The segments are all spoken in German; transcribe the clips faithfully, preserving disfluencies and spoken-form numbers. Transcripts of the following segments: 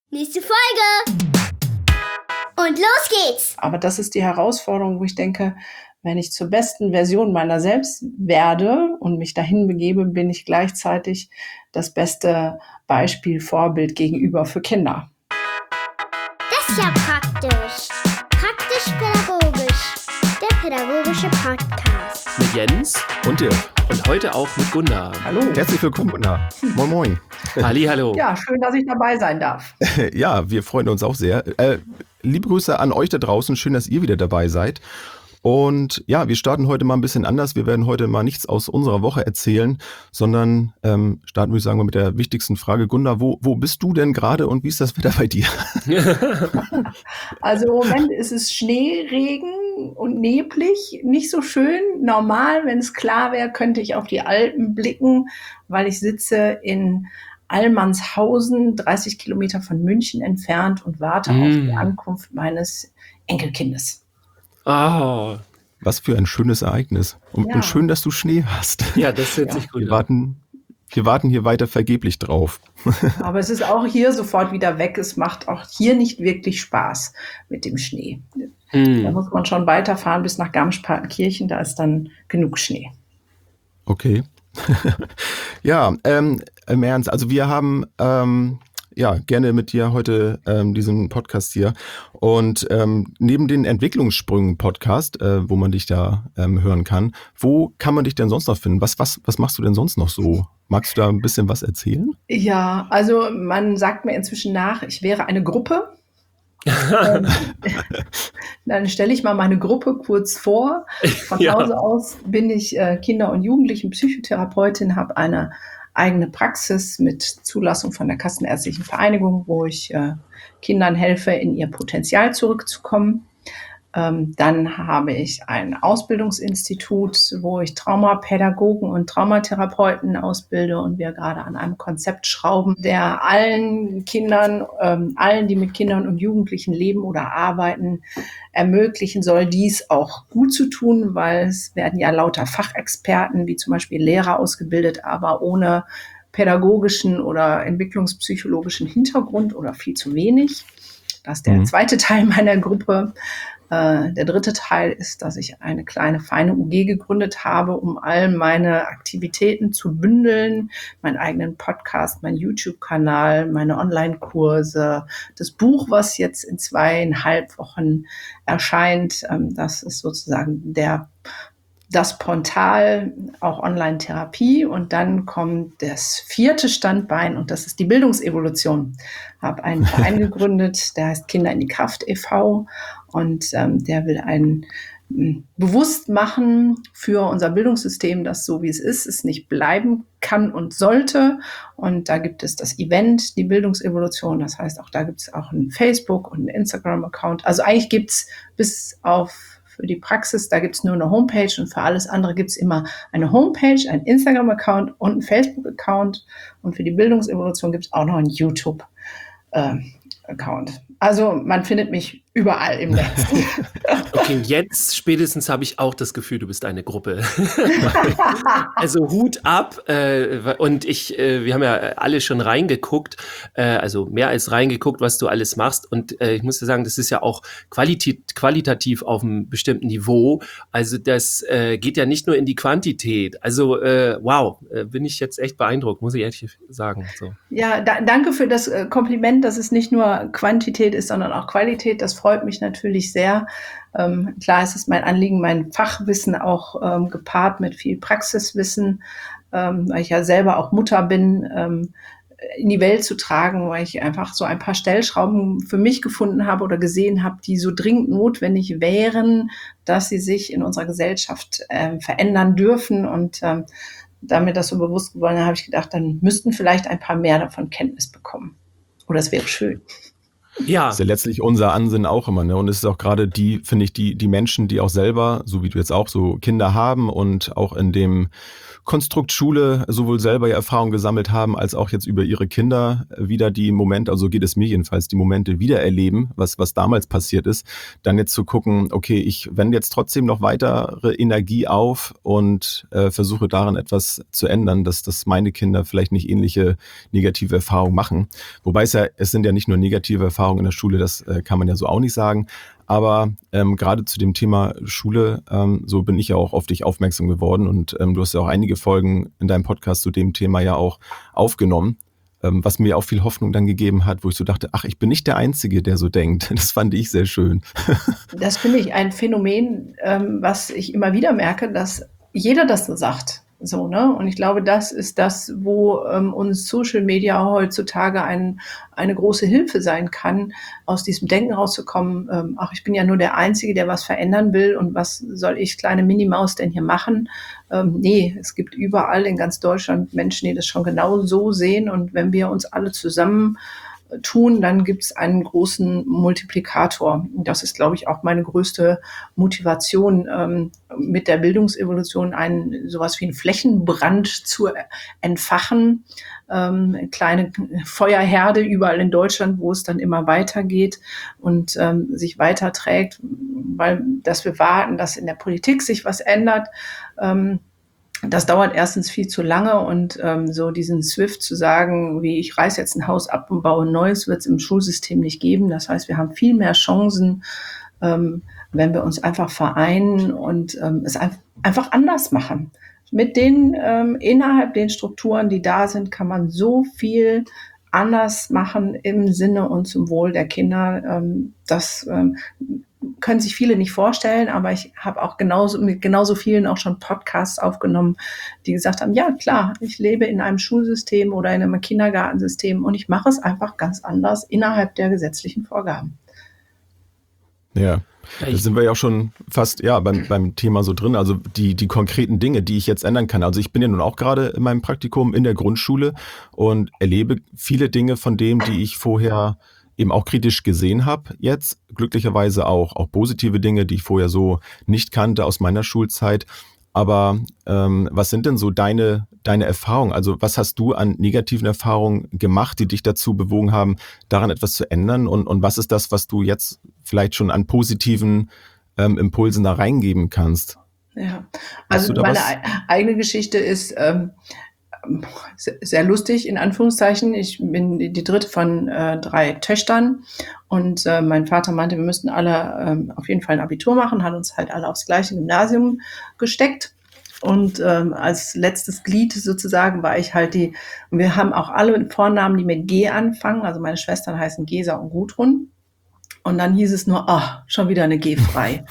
Nächste Folge! Und los geht's! Aber das ist die Herausforderung, wo ich denke, wenn ich zur besten Version meiner selbst werde und mich dahin begebe, bin ich gleichzeitig das beste Beispiel, Vorbild gegenüber für Kinder. Das ist ja praktisch. Praktisch-pädagogisch. Der pädagogische Podcast. Mit Jens und Dirk. Und heute auch mit Gunda. Hallo. Herzlich willkommen, Gunda. Moin, moin. Hallihallo. Ja, schön, dass ich dabei sein darf. Ja, wir freuen uns auch sehr. Äh, liebe Grüße an euch da draußen. Schön, dass ihr wieder dabei seid. Und ja, wir starten heute mal ein bisschen anders. Wir werden heute mal nichts aus unserer Woche erzählen, sondern ähm, starten, würde ich sagen, mit der wichtigsten Frage. Gunda, wo, wo bist du denn gerade und wie ist das Wetter bei dir? Also im Moment ist es Schneeregen und neblig, nicht so schön. Normal, wenn es klar wäre, könnte ich auf die Alpen blicken, weil ich sitze in Allmannshausen, dreißig Kilometer von München entfernt und warte mm. auf die Ankunft meines Enkelkindes. Oh. Was für ein schönes Ereignis. Und, ja. und schön, dass du Schnee hast. Ja, das hört ja. sich gut wir an. Warten, wir warten hier weiter vergeblich drauf. Aber es ist auch hier sofort wieder weg. Es macht auch hier nicht wirklich Spaß mit dem Schnee. Hm. Da muss man schon weiterfahren bis nach Garmisch-Partenkirchen. Da ist dann genug Schnee. Okay. Ja, ähm, im Ernst. Also wir haben... Ähm, ja, gerne mit dir heute ähm, diesen Podcast hier. Und ähm, neben den Entwicklungssprüngen-Podcast, äh, wo man dich da ähm, hören kann, wo kann man dich denn sonst noch finden? Was, was, was machst du denn sonst noch so? Magst du da ein bisschen was erzählen? Ja, also man sagt mir inzwischen nach, ich wäre eine Gruppe. ähm, dann stelle ich mal meine Gruppe kurz vor. Von ja. Hause aus bin ich äh, Kinder- und Jugendlichen-Psychotherapeutin, habe eine eigene Praxis mit Zulassung von der Kassenärztlichen Vereinigung, wo ich äh, Kindern helfe, in ihr Potenzial zurückzukommen. Ähm, dann habe ich ein Ausbildungsinstitut, wo ich Traumapädagogen und Traumatherapeuten ausbilde und wir gerade an einem Konzept schrauben, der allen Kindern, ähm, allen, die mit Kindern und Jugendlichen leben oder arbeiten, ermöglichen soll, dies auch gut zu tun, weil es werden ja lauter Fachexperten, wie zum Beispiel Lehrer ausgebildet, aber ohne pädagogischen oder entwicklungspsychologischen Hintergrund oder viel zu wenig. Das ist der mhm. zweite Teil meiner Gruppe. Äh, der dritte Teil ist, dass ich eine kleine feine U G gegründet habe, um all meine Aktivitäten zu bündeln, meinen eigenen Podcast, meinen YouTube-Kanal, meine Online-Kurse, das Buch, was jetzt in zweieinhalb Wochen erscheint. Ähm, das ist sozusagen der das Portal, auch Online-Therapie, und dann kommt das vierte Standbein und das ist die Bildungsevolution. Ich habe einen Verein gegründet, der heißt Kinder in die Kraft e V und ähm, der will einen m, bewusst machen für unser Bildungssystem, dass so wie es ist, es nicht bleiben kann und sollte. Und da gibt es das Event, die Bildungsevolution, das heißt auch da gibt es auch einen Facebook- und einen Instagram-Account. Also eigentlich gibt es bis auf für die Praxis, da gibt es nur eine Homepage und für alles andere gibt es immer eine Homepage, einen Instagram-Account und einen Facebook-Account und für die Bildungsevolution gibt es auch noch einen YouTube-Account. Also man findet mich überall im Netz. Okay, jetzt spätestens habe ich auch das Gefühl, du bist eine Gruppe. Also Hut ab äh, und ich, äh, wir haben ja alle schon reingeguckt, äh, also mehr als reingeguckt, was du alles machst und äh, ich muss dir sagen, das ist ja auch qualit- qualitativ auf einem bestimmten Niveau, also das äh, geht ja nicht nur in die Quantität, also äh, wow, äh, bin ich jetzt echt beeindruckt, muss ich ehrlich sagen. So. Ja, da, danke für das äh, Kompliment, dass es nicht nur Quantität ist, sondern auch Qualität, das freut mich natürlich sehr. Ähm, klar, es ist mein Anliegen, mein Fachwissen auch ähm, gepaart mit viel Praxiswissen, ähm, weil ich ja selber auch Mutter bin, ähm, in die Welt zu tragen, weil ich einfach so ein paar Stellschrauben für mich gefunden habe oder gesehen habe, die so dringend notwendig wären, dass sie sich in unserer Gesellschaft ähm, verändern dürfen. Und ähm, da mir das so bewusst geworden ist, habe ich gedacht, dann müssten vielleicht ein paar mehr davon Kenntnis bekommen. Oder es wäre schön. Ja. Das ist ja letztlich unser Ansinnen auch immer, ne? Und es ist auch gerade die, finde ich, die, die Menschen, die auch selber, so wie du jetzt auch, so Kinder haben und auch in dem Konstrukt Schule sowohl selber ja Erfahrung gesammelt haben, als auch jetzt über ihre Kinder wieder die Momente, also geht es mir jedenfalls, die Momente wiedererleben, was, was damals passiert ist, dann jetzt zu gucken, okay, ich wende jetzt trotzdem noch weitere Energie auf und äh, versuche daran etwas zu ändern, dass, dass meine Kinder vielleicht nicht ähnliche negative Erfahrungen machen. Wobei es ja, es sind ja nicht nur negative Erfahrungen in der Schule, das äh, kann man ja so auch nicht sagen. Aber ähm, gerade zu dem Thema Schule, ähm, so bin ich ja auch auf dich aufmerksam geworden und ähm, du hast ja auch einige Folgen in deinem Podcast zu dem Thema ja auch aufgenommen, ähm, was mir auch viel Hoffnung dann gegeben hat, wo ich so dachte, ach, ich bin nicht der Einzige, der so denkt. Das fand ich sehr schön. Das finde ich ein Phänomen, ähm, was ich immer wieder merke, dass jeder das so sagt. So, ne? Und ich glaube, das ist das, wo ähm, uns Social Media heutzutage ein, eine große Hilfe sein kann, aus diesem Denken rauszukommen, ähm, ach, ich bin ja nur der Einzige, der was verändern will und was soll ich, kleine Minimaus, denn hier machen? Ähm, nee, es gibt überall in ganz Deutschland Menschen, die das schon genau so sehen und wenn wir uns alle zusammen tun, dann gibt es einen großen Multiplikator. Das ist, glaube ich, auch meine größte Motivation, ähm, mit der Bildungsevolution einen sowas wie einen Flächenbrand zu entfachen. Ähm, kleine Feuerherde überall in Deutschland, wo es dann immer weitergeht und ähm, sich weiterträgt, weil dass wir warten, dass in der Politik sich was ändert. Ähm, Das dauert erstens viel zu lange und ähm, so diesen Swift zu sagen, wie ich reiß jetzt ein Haus ab und baue ein neues, wird es im Schulsystem nicht geben. Das heißt, wir haben viel mehr Chancen, ähm, wenn wir uns einfach vereinen und ähm, es ein, einfach anders machen. Mit den ähm, innerhalb den Strukturen, die da sind, kann man so viel anders machen im Sinne und zum Wohl der Kinder. Ähm, das ähm, können sich viele nicht vorstellen, aber ich habe auch genauso mit genauso vielen auch schon Podcasts aufgenommen, die gesagt haben, ja klar, ich lebe in einem Schulsystem oder in einem Kindergartensystem und ich mache es einfach ganz anders innerhalb der gesetzlichen Vorgaben. Ja, da sind wir ja auch schon fast ja beim, beim Thema so drin, also die, die konkreten Dinge, die ich jetzt ändern kann. Also ich bin ja nun auch gerade in meinem Praktikum in der Grundschule und erlebe viele Dinge von dem, die ich vorher eben auch kritisch gesehen habe jetzt, glücklicherweise auch, auch positive Dinge, die ich vorher so nicht kannte aus meiner Schulzeit. Aber ähm, was sind denn so deine, deine Erfahrungen? Also was hast du an negativen Erfahrungen gemacht, die dich dazu bewogen haben, daran etwas zu ändern? Und, und was ist das, was du jetzt vielleicht schon an positiven ähm, Impulsen da reingeben kannst? Ja, also meine was? eigene Geschichte ist ähm, sehr lustig, in Anführungszeichen. Ich bin die dritte von äh, drei Töchtern und äh, mein Vater meinte, wir müssten alle ähm, auf jeden Fall ein Abitur machen, hat uns halt alle aufs gleiche Gymnasium gesteckt und ähm, als letztes Glied sozusagen war ich halt die, und wir haben auch alle Vornamen, die mit G anfangen, also meine Schwestern heißen Gesa und Gudrun und dann hieß es nur, ach, schon wieder eine G frei.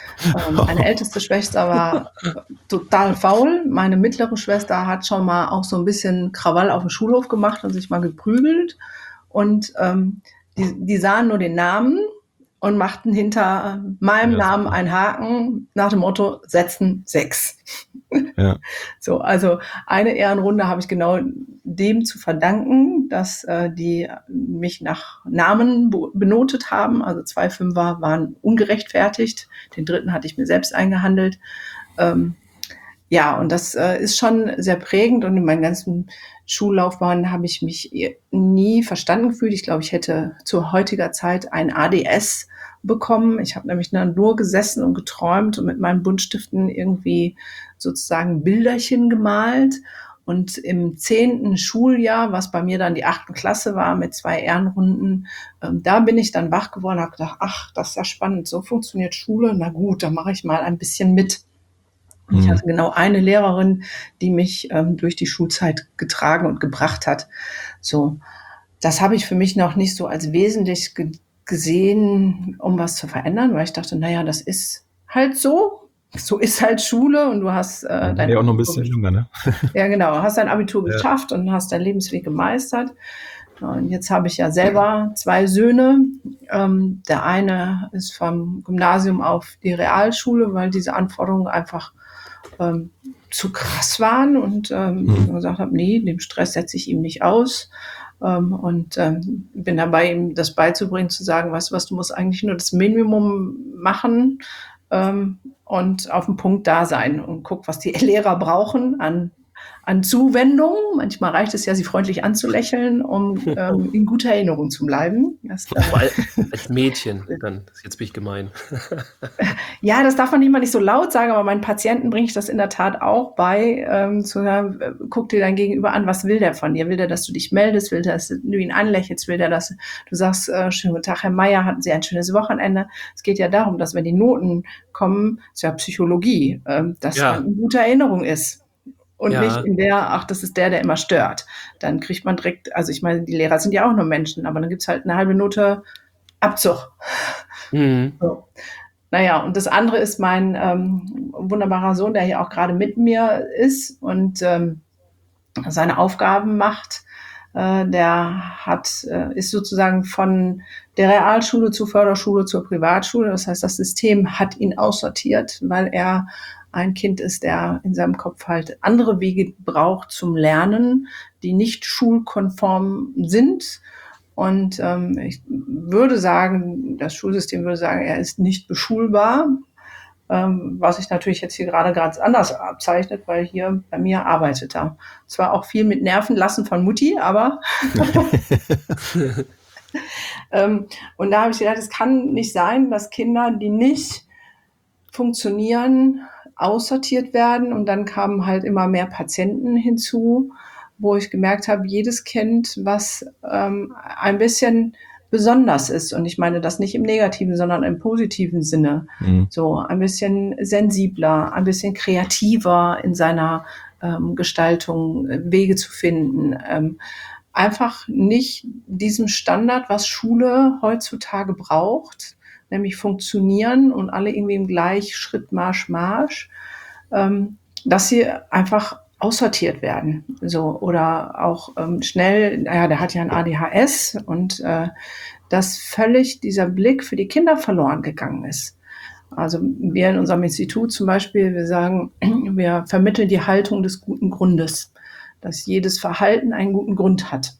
Meine älteste Schwester war total faul. Meine mittlere Schwester hat schon mal auch so ein bisschen Krawall auf dem Schulhof gemacht und sich mal geprügelt. Und ähm, die, die sahen nur den Namen und machten hinter meinem ja, Namen einen Haken nach dem Motto, setzen sechs. Ja. So, also eine Ehrenrunde habe ich genau dem zu verdanken, dass äh, die mich nach Namen be- benotet haben. Also zwei Fünfer waren ungerechtfertigt. Den dritten hatte ich mir selbst eingehandelt. Ähm, ja, und das äh, ist schon sehr prägend. Und in meinen ganzen Schullaufbahn habe ich mich nie verstanden gefühlt. Ich glaube, ich hätte zu heutiger Zeit ein A D S bekommen. Ich habe nämlich nur gesessen und geträumt und mit meinen Buntstiften irgendwie sozusagen Bilderchen gemalt. Und im zehnten Schuljahr, was bei mir dann die achte Klasse war mit zwei Ehrenrunden, ähm, da bin ich dann wach geworden und habe gedacht, ach, das ist ja spannend, so funktioniert Schule. Na gut, dann mache ich mal ein bisschen mit. Und ich hatte genau eine Lehrerin, die mich ähm, durch die Schulzeit getragen und gebracht hat. So, das habe ich für mich noch nicht so als wesentlich ge- gesehen, um was zu verändern, weil ich dachte, naja, das ist halt so. So ist halt Schule und du hast äh, dein ja auch noch ein bisschen jünger, ne? Ja, genau, hast dein Abitur ja. geschafft und hast deinen Lebensweg gemeistert. Und jetzt habe ich ja selber zwei Söhne. Ähm, der eine ist vom Gymnasium auf die Realschule, weil diese Anforderungen einfach ähm, zu krass waren und ähm, mhm. gesagt habe, nee, dem Stress setze ich ihm nicht aus. ähm, und ähm, bin dabei, ihm das beizubringen, zu sagen, weißt du was, du musst eigentlich nur das Minimum machen ähm, und auf den Punkt da sein und guck, was die Lehrer brauchen an an Zuwendung. Manchmal reicht es ja, sie freundlich anzulächeln, um ähm, in guter Erinnerung zu bleiben. Das, äh, Vor allem als Mädchen, dann, jetzt bin ich gemein. ja, das darf man nicht mal nicht so laut sagen, aber meinen Patienten bringe ich das in der Tat auch bei, ähm, zu sagen, äh, guck dir dein Gegenüber an, was will der von dir? Will der, dass du dich meldest? Will der, dass du ihn anlächelst? Will der, dass du sagst, äh, schönen guten Tag, Herr Meier, hatten Sie ein schönes Wochenende? Es geht ja darum, dass wenn die Noten kommen, ist ja Psychologie, äh, dass Ja. man in guter Erinnerung ist. Und Ja. nicht in der, ach, das ist der, der immer stört. Dann kriegt man direkt, also ich meine, die Lehrer sind ja auch nur Menschen, aber dann gibt's halt eine halbe Note Abzug. Mhm. So. Naja, und das andere ist mein ähm, wunderbarer Sohn, der hier auch gerade mit mir ist und ähm, seine Aufgaben macht. Äh, der hat, äh, ist sozusagen von der Realschule zur Förderschule zur Privatschule. Das heißt, das System hat ihn aussortiert, weil er ein Kind ist, der in seinem Kopf halt andere Wege braucht zum Lernen, die nicht schulkonform sind. Und ähm, ich würde sagen, das Schulsystem würde sagen, er ist nicht beschulbar, ähm, was sich natürlich jetzt hier gerade ganz anders abzeichnet, weil hier bei mir arbeitet er. Zwar auch viel mit Nerven lassen von Mutti, aber ähm, und da habe ich gedacht, es kann nicht sein, dass Kinder, die nicht funktionieren, aussortiert werden. Und dann kamen halt immer mehr Patienten hinzu, wo ich gemerkt habe, jedes Kind, was ähm, ein bisschen besonders ist, und ich meine das nicht im negativen, sondern im positiven Sinne, mhm. so ein bisschen sensibler, ein bisschen kreativer in seiner ähm, Gestaltung, Wege zu finden, ähm, einfach nicht diesem Standard, was Schule heutzutage braucht, nämlich funktionieren und alle irgendwie im Gleichschritt Marsch, Marsch, ähm, dass sie einfach aussortiert werden. So, oder auch ähm, schnell, naja, der hat ja ein A D H S und äh, dass völlig dieser Blick für die Kinder verloren gegangen ist. Also wir in unserem Institut zum Beispiel, wir sagen, wir vermitteln die Haltung des guten Grundes, dass jedes Verhalten einen guten Grund hat.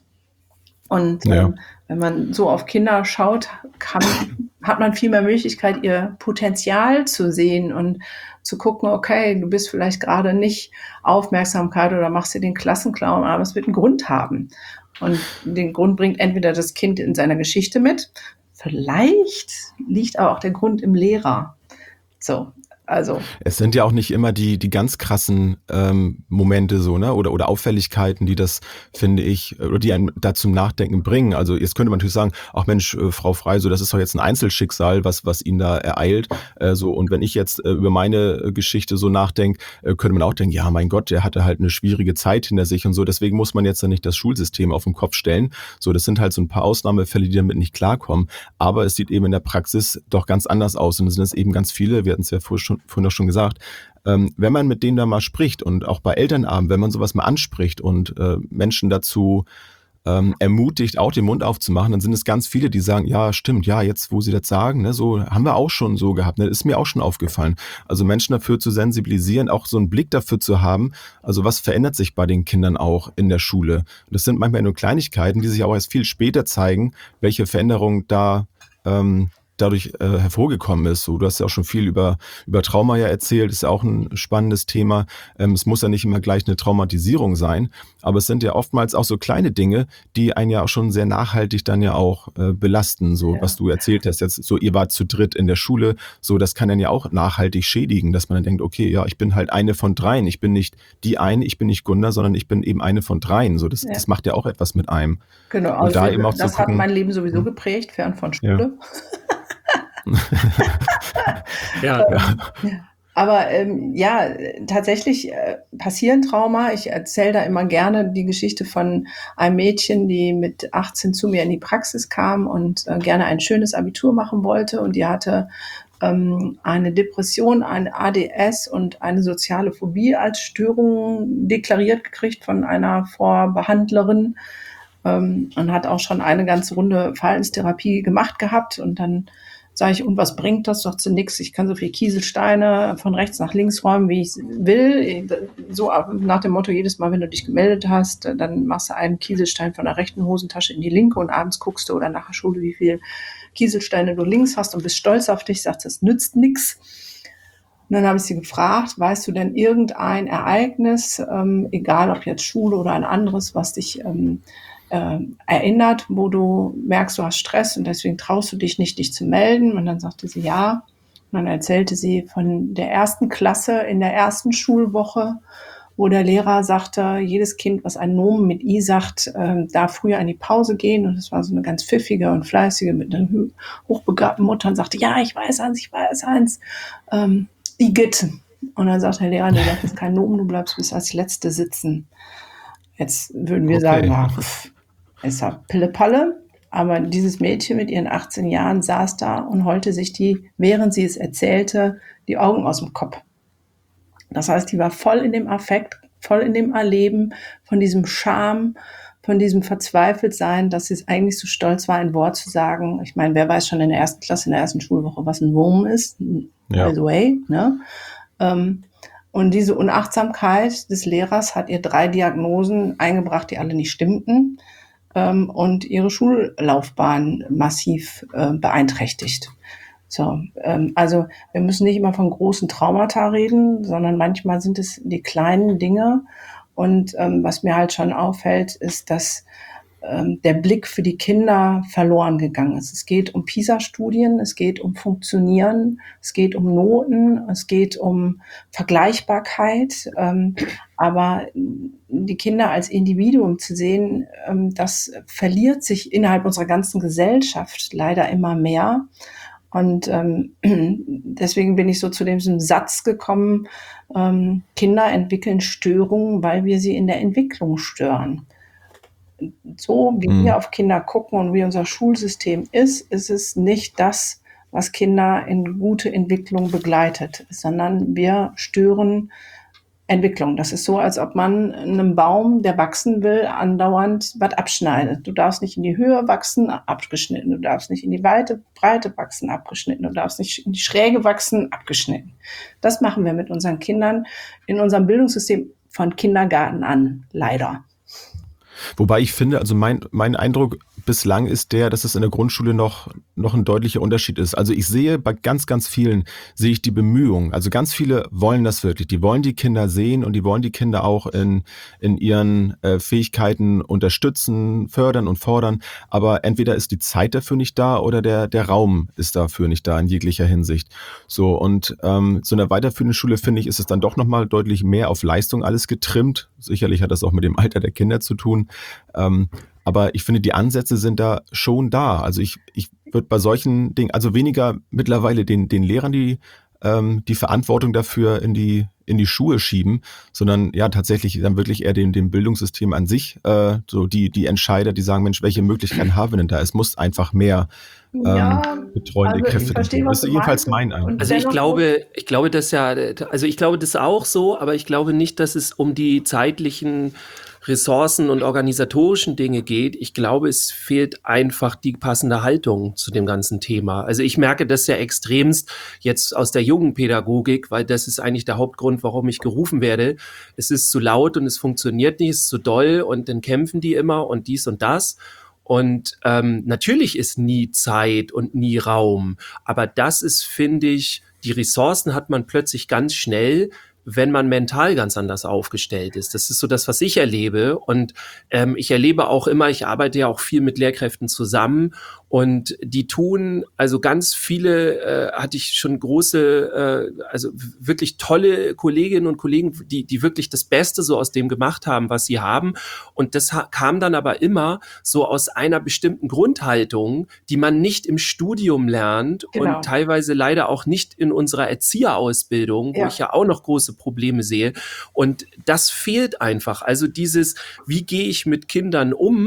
Und ja. ähm, wenn man so auf Kinder schaut, kann, hat man viel mehr Möglichkeit, ihr Potenzial zu sehen und zu gucken, okay, du bist vielleicht gerade nicht Aufmerksamkeit oder machst dir den Klassenclown, aber es wird einen Grund haben. Und den Grund bringt entweder das Kind in seiner Geschichte mit, vielleicht liegt aber auch der Grund im Lehrer. So. Also. Es sind ja auch nicht immer die, die ganz krassen ähm, Momente so, ne? Oder, oder Auffälligkeiten, die das, finde ich, oder die einen da zum Nachdenken bringen. Also jetzt könnte man natürlich sagen, ach Mensch, äh, Frau Frey, so das ist doch jetzt ein Einzelschicksal, was, was ihn da ereilt. Äh, so, und wenn ich jetzt äh, über meine äh, Geschichte so nachdenke, äh, könnte man auch denken, ja mein Gott, der hatte halt eine schwierige Zeit hinter sich und so. Deswegen muss man jetzt ja nicht das Schulsystem auf den Kopf stellen. So, das sind halt so ein paar Ausnahmefälle, die damit nicht klarkommen. Aber es sieht eben in der Praxis doch ganz anders aus. Und es sind es eben ganz viele, wir hatten es ja vorher schon vorhin auch schon gesagt, ähm, wenn man mit denen da mal spricht und auch bei Elternabend, wenn man sowas mal anspricht und äh, Menschen dazu ähm, ermutigt, auch den Mund aufzumachen, dann sind es ganz viele, die sagen, ja stimmt, ja jetzt, wo sie das sagen, ne, so haben wir auch schon so gehabt, ne, ist mir auch schon aufgefallen. Also Menschen dafür zu sensibilisieren, auch so einen Blick dafür zu haben, also was verändert sich bei den Kindern auch in der Schule. Und das sind manchmal nur Kleinigkeiten, die sich auch erst viel später zeigen, welche Veränderung da ähm, dadurch äh, hervorgekommen ist. So, du hast ja auch schon viel über, über Trauma ja erzählt, ist ja auch ein spannendes Thema. Ähm, es muss ja nicht immer gleich eine Traumatisierung sein, aber es sind ja oftmals auch so kleine Dinge, die einen ja auch schon sehr nachhaltig dann ja auch äh, belasten, so ja. Was du erzählt hast. Jetzt so, ihr wart zu dritt in der Schule, so das kann dann ja auch nachhaltig schädigen, dass man dann denkt, okay, ja, ich bin halt eine von dreien, ich bin nicht die eine, ich bin nicht Gunda, sondern ich bin eben eine von dreien. So, das, ja. das macht ja auch etwas mit einem. Genau, also da eben auch das hat gucken, mein Leben sowieso geprägt, fern von Schule. Ja. ja, ja. Aber ähm, ja, tatsächlich äh, passieren Trauma. Ich erzähle da immer gerne die Geschichte von einem Mädchen, die mit achtzehn zu mir in die Praxis kam und äh, gerne ein schönes Abitur machen wollte. Und die hatte ähm, eine Depression, ein A D S und eine soziale Phobie als Störung deklariert gekriegt von einer Vorbehandlerin ähm, und hat auch schon eine ganze Runde Verhaltenstherapie gemacht gehabt. Und dann Sag ich, und was bringt das? Sagt sie, nix. Ich kann so viel Kieselsteine von rechts nach links räumen, wie ich will. So nach dem Motto, jedes Mal, wenn du dich gemeldet hast, dann machst du einen Kieselstein von der rechten Hosentasche in die linke und abends guckst du oder nach der Schule, wie viel Kieselsteine du links hast und bist stolz auf dich. Sagt, das nützt nix. Und dann habe ich sie gefragt, weißt du denn irgendein Ereignis, ähm, egal ob jetzt Schule oder ein anderes, was dich ähm, äh, erinnert, wo du merkst, du hast Stress und deswegen traust du dich nicht, dich zu melden? Und dann sagte sie ja. Und dann erzählte sie von der ersten Klasse in der ersten Schulwoche, wo der Lehrer sagte, jedes Kind, was einen Nomen mit I sagt, äh, darf früher in die Pause gehen. Und das war so eine ganz pfiffige und fleißige mit einer hochbegabten Mutter und sagte, ja, ich weiß eins, ich weiß eins. Ähm, Igitt. Und dann sagt der Lehrer, du sagst kein Nomen, du bleibst bis als Letzte sitzen. Jetzt würden wir okay. sagen, ach, pff, ist ja Pille-Palle. Aber dieses Mädchen mit ihren achtzehn Jahren saß da und heulte sich die, während sie es erzählte, die Augen aus dem Kopf. Das heißt, die war voll in dem Affekt, voll in dem Erleben von diesem Scham, von diesem Verzweifeltsein, dass sie es eigentlich so stolz war, ein Wort zu sagen. Ich meine, wer weiß schon in der ersten Klasse, in der ersten Schulwoche, was ein Wurm ist? Ja. By the way, ne? Ähm, und diese Unachtsamkeit des Lehrers hat ihr drei Diagnosen eingebracht, die alle nicht stimmten, ähm, und ihre Schullaufbahn massiv äh, beeinträchtigt. So, ähm, also wir müssen nicht immer von großen Traumata reden, sondern manchmal sind es die kleinen Dinge. Und ähm, was mir halt schon auffällt, ist, dass ähm, der Blick für die Kinder verloren gegangen ist. Es geht um PISA-Studien, es geht um Funktionieren, es geht um Noten, es geht um Vergleichbarkeit. Ähm, aber die Kinder als Individuum zu sehen, ähm, das verliert sich innerhalb unserer ganzen Gesellschaft leider immer mehr. Und ähm, deswegen bin ich so zu diesem Satz gekommen, ähm, Kinder entwickeln Störungen, weil wir sie in der Entwicklung stören. So wie mhm. wir auf Kinder gucken und wie unser Schulsystem ist, ist es nicht das, was Kinder in gute Entwicklung begleitet, sondern wir stören Entwicklung. Das ist so, als ob man einem Baum, der wachsen will, andauernd was abschneidet. Du darfst nicht in die Höhe wachsen, abgeschnitten. Du darfst nicht in die Weite, Breite wachsen, abgeschnitten. Du darfst nicht in die Schräge wachsen, abgeschnitten. Das machen wir mit unseren Kindern in unserem Bildungssystem von Kindergarten an, leider. Wobei ich finde, also mein, mein Eindruck bislang ist der, dass es in der Grundschule noch, noch ein deutlicher Unterschied ist. Also ich sehe bei ganz, ganz vielen, sehe ich die Bemühungen. Also ganz viele wollen das wirklich. Die wollen die Kinder sehen und die wollen die Kinder auch in, in ihren äh, Fähigkeiten unterstützen, fördern und fordern. Aber entweder ist die Zeit dafür nicht da oder der, der Raum ist dafür nicht da in jeglicher Hinsicht. So, und ähm, so in der weiterführenden Schule, finde ich, ist es dann doch nochmal deutlich mehr auf Leistung alles getrimmt. Sicherlich hat das auch mit dem Alter der Kinder zu tun. Ähm, aber ich finde, die Ansätze sind da schon da. Also ich, ich würde bei solchen Dingen, also weniger mittlerweile den, den Lehrern die, ähm, die Verantwortung dafür in die, in die Schuhe schieben, sondern ja tatsächlich dann wirklich eher dem, dem Bildungssystem an sich, äh, so die, die Entscheider, die sagen, Mensch, welche Möglichkeiten haben wir denn da? Es muss einfach mehr ähm, ja, betreuende also Kräfte geben. Das ist jedenfalls mein Eindruck. Also ich glaube, ich glaube, das ja, also ich glaube das auch so, aber ich glaube nicht, dass es um die zeitlichen Ressourcen und organisatorischen Dinge geht. Ich glaube, es fehlt einfach die passende Haltung zu dem ganzen Thema. Also ich merke das ja extremst jetzt aus der jungen Pädagogik, weil das ist eigentlich der Hauptgrund, warum ich gerufen werde. Es ist zu laut und es funktioniert nicht, es ist zu doll und dann kämpfen die immer und dies und das. Und ähm, natürlich ist nie Zeit und nie Raum, aber das ist, finde ich, die Ressourcen hat man plötzlich ganz schnell, wenn man mental ganz anders aufgestellt ist. Das ist so das, was ich erlebe. Und ähm, ich erlebe auch immer, ich arbeite ja auch viel mit Lehrkräften zusammen und die tun, also ganz viele, äh, hatte ich schon große, äh, also wirklich tolle Kolleginnen und Kollegen, die die wirklich das Beste so aus dem gemacht haben, was sie haben. Und das ha- kam dann aber immer so aus einer bestimmten Grundhaltung, die man nicht im Studium lernt Genau. und teilweise leider auch nicht in unserer Erzieherausbildung, wo Ja. ich ja auch noch große Probleme sehe. Und das fehlt einfach. Also dieses, wie gehe ich mit Kindern um,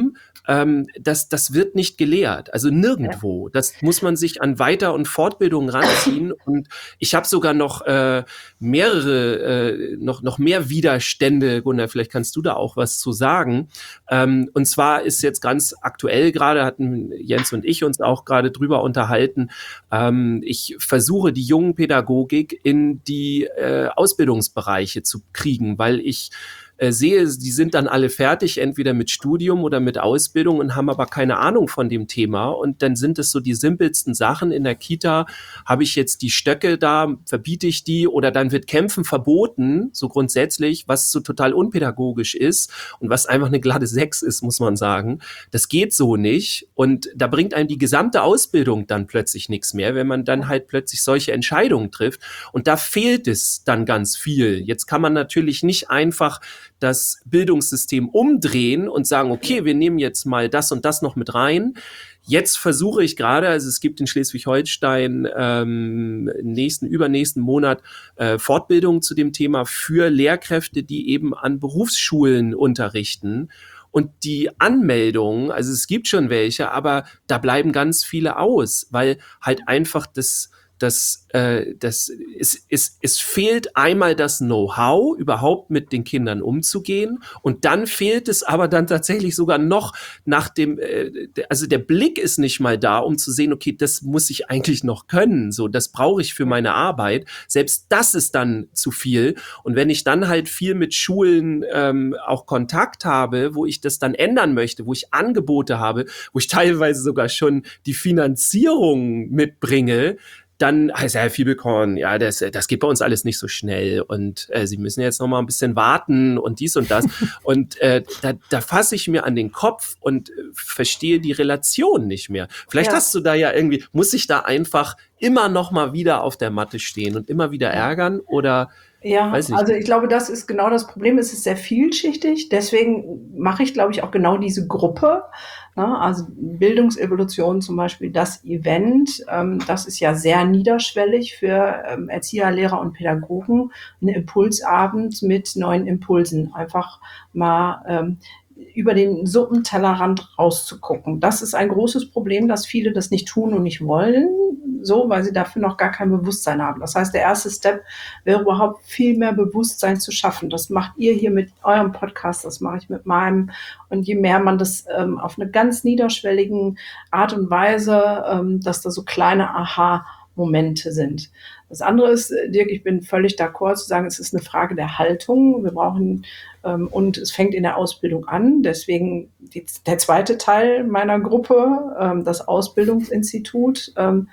ähm, das, das wird nicht gelehrt, also nirgendwo. Das muss man sich an Weiter- und Fortbildungen ranziehen. Und ich habe sogar noch äh, mehrere, äh, noch, noch mehr Widerstände. Gunnar, vielleicht kannst du da auch was zu sagen. Ähm, und zwar ist jetzt ganz aktuell gerade, hatten Jens und ich uns auch gerade drüber unterhalten, ähm, ich versuche die jungen Pädagogik in die äh, Ausbildungsbereiche zu kriegen, weil ich äh, sehe, die sind dann alle fertig, entweder mit Studium oder mit Ausbildung und haben aber keine Ahnung von dem Thema. Und dann sind es so die simpelsten Sachen. In der Kita habe ich jetzt die Stöcke da, verbiete ich die, oder dann wird Kämpfen verboten, so grundsätzlich, was so total unpädagogisch ist und was einfach eine glatte Sechs ist, muss man sagen. Das geht so nicht. Und da bringt einem die gesamte Ausbildung dann plötzlich nichts mehr, wenn man dann halt plötzlich solche Entscheidungen trifft. Und da fehlt es dann ganz viel. Jetzt kann man natürlich nicht einfach das Bildungssystem umdrehen und sagen, okay, wir nehmen jetzt mal das und das noch mit rein. Jetzt versuche ich gerade, also es gibt in Schleswig-Holstein ähm, nächsten, übernächsten Monat äh, Fortbildungen zu dem Thema für Lehrkräfte, die eben an Berufsschulen unterrichten. Und die Anmeldungen, also es gibt schon welche, aber da bleiben ganz viele aus, weil halt einfach das Das, äh, das es, es, es fehlt einmal das Know-how, überhaupt mit den Kindern umzugehen. Und dann fehlt es aber dann tatsächlich sogar noch nach dem, äh, also der Blick ist nicht mal da, um zu sehen, okay, das muss ich eigentlich noch können. So, das brauche ich für meine Arbeit. Selbst das ist dann zu viel. Und wenn ich dann halt viel mit Schulen ähm, auch Kontakt habe, wo ich das dann ändern möchte, wo ich Angebote habe, wo ich teilweise sogar schon die Finanzierung mitbringe, dann heißt Herr Fiebelkorn, ja, das, das geht bei uns alles nicht so schnell und äh, Sie müssen jetzt noch mal ein bisschen warten und dies und das. Und äh, da, da fasse ich mir an den Kopf und äh, verstehe die Relation nicht mehr. Vielleicht Ja. hast du da ja irgendwie, muss ich da einfach immer noch mal wieder auf der Matte stehen und immer wieder ärgern oder Ja, weiß nicht. also ich glaube, das ist genau das Problem. Es ist sehr vielschichtig. Deswegen mache ich, glaube ich, auch genau diese Gruppe. Ne? Also Bildungsevolution zum Beispiel, das Event, ähm, das ist ja sehr niederschwellig für ähm, Erzieher, Lehrer und Pädagogen. Ein Impulsabend mit neuen Impulsen. Einfach mal ähm, über den Suppentellerrand rauszugucken. Das ist ein großes Problem, dass viele das nicht tun und nicht wollen, so, weil sie dafür noch gar kein Bewusstsein haben. Das heißt, der erste Step wäre überhaupt viel mehr Bewusstsein zu schaffen. Das macht ihr hier mit eurem Podcast, das mache ich mit meinem. Und je mehr man das ähm, auf eine ganz niederschwelligen Art und Weise, ähm, dass da so kleine Aha-Momente sind. Das andere ist, Dirk, ich bin völlig d'accord zu sagen, es ist eine Frage der Haltung. Wir brauchen, ähm, und es fängt in der Ausbildung an. Deswegen die, der zweite Teil meiner Gruppe, ähm, das Ausbildungsinstitut, ähm,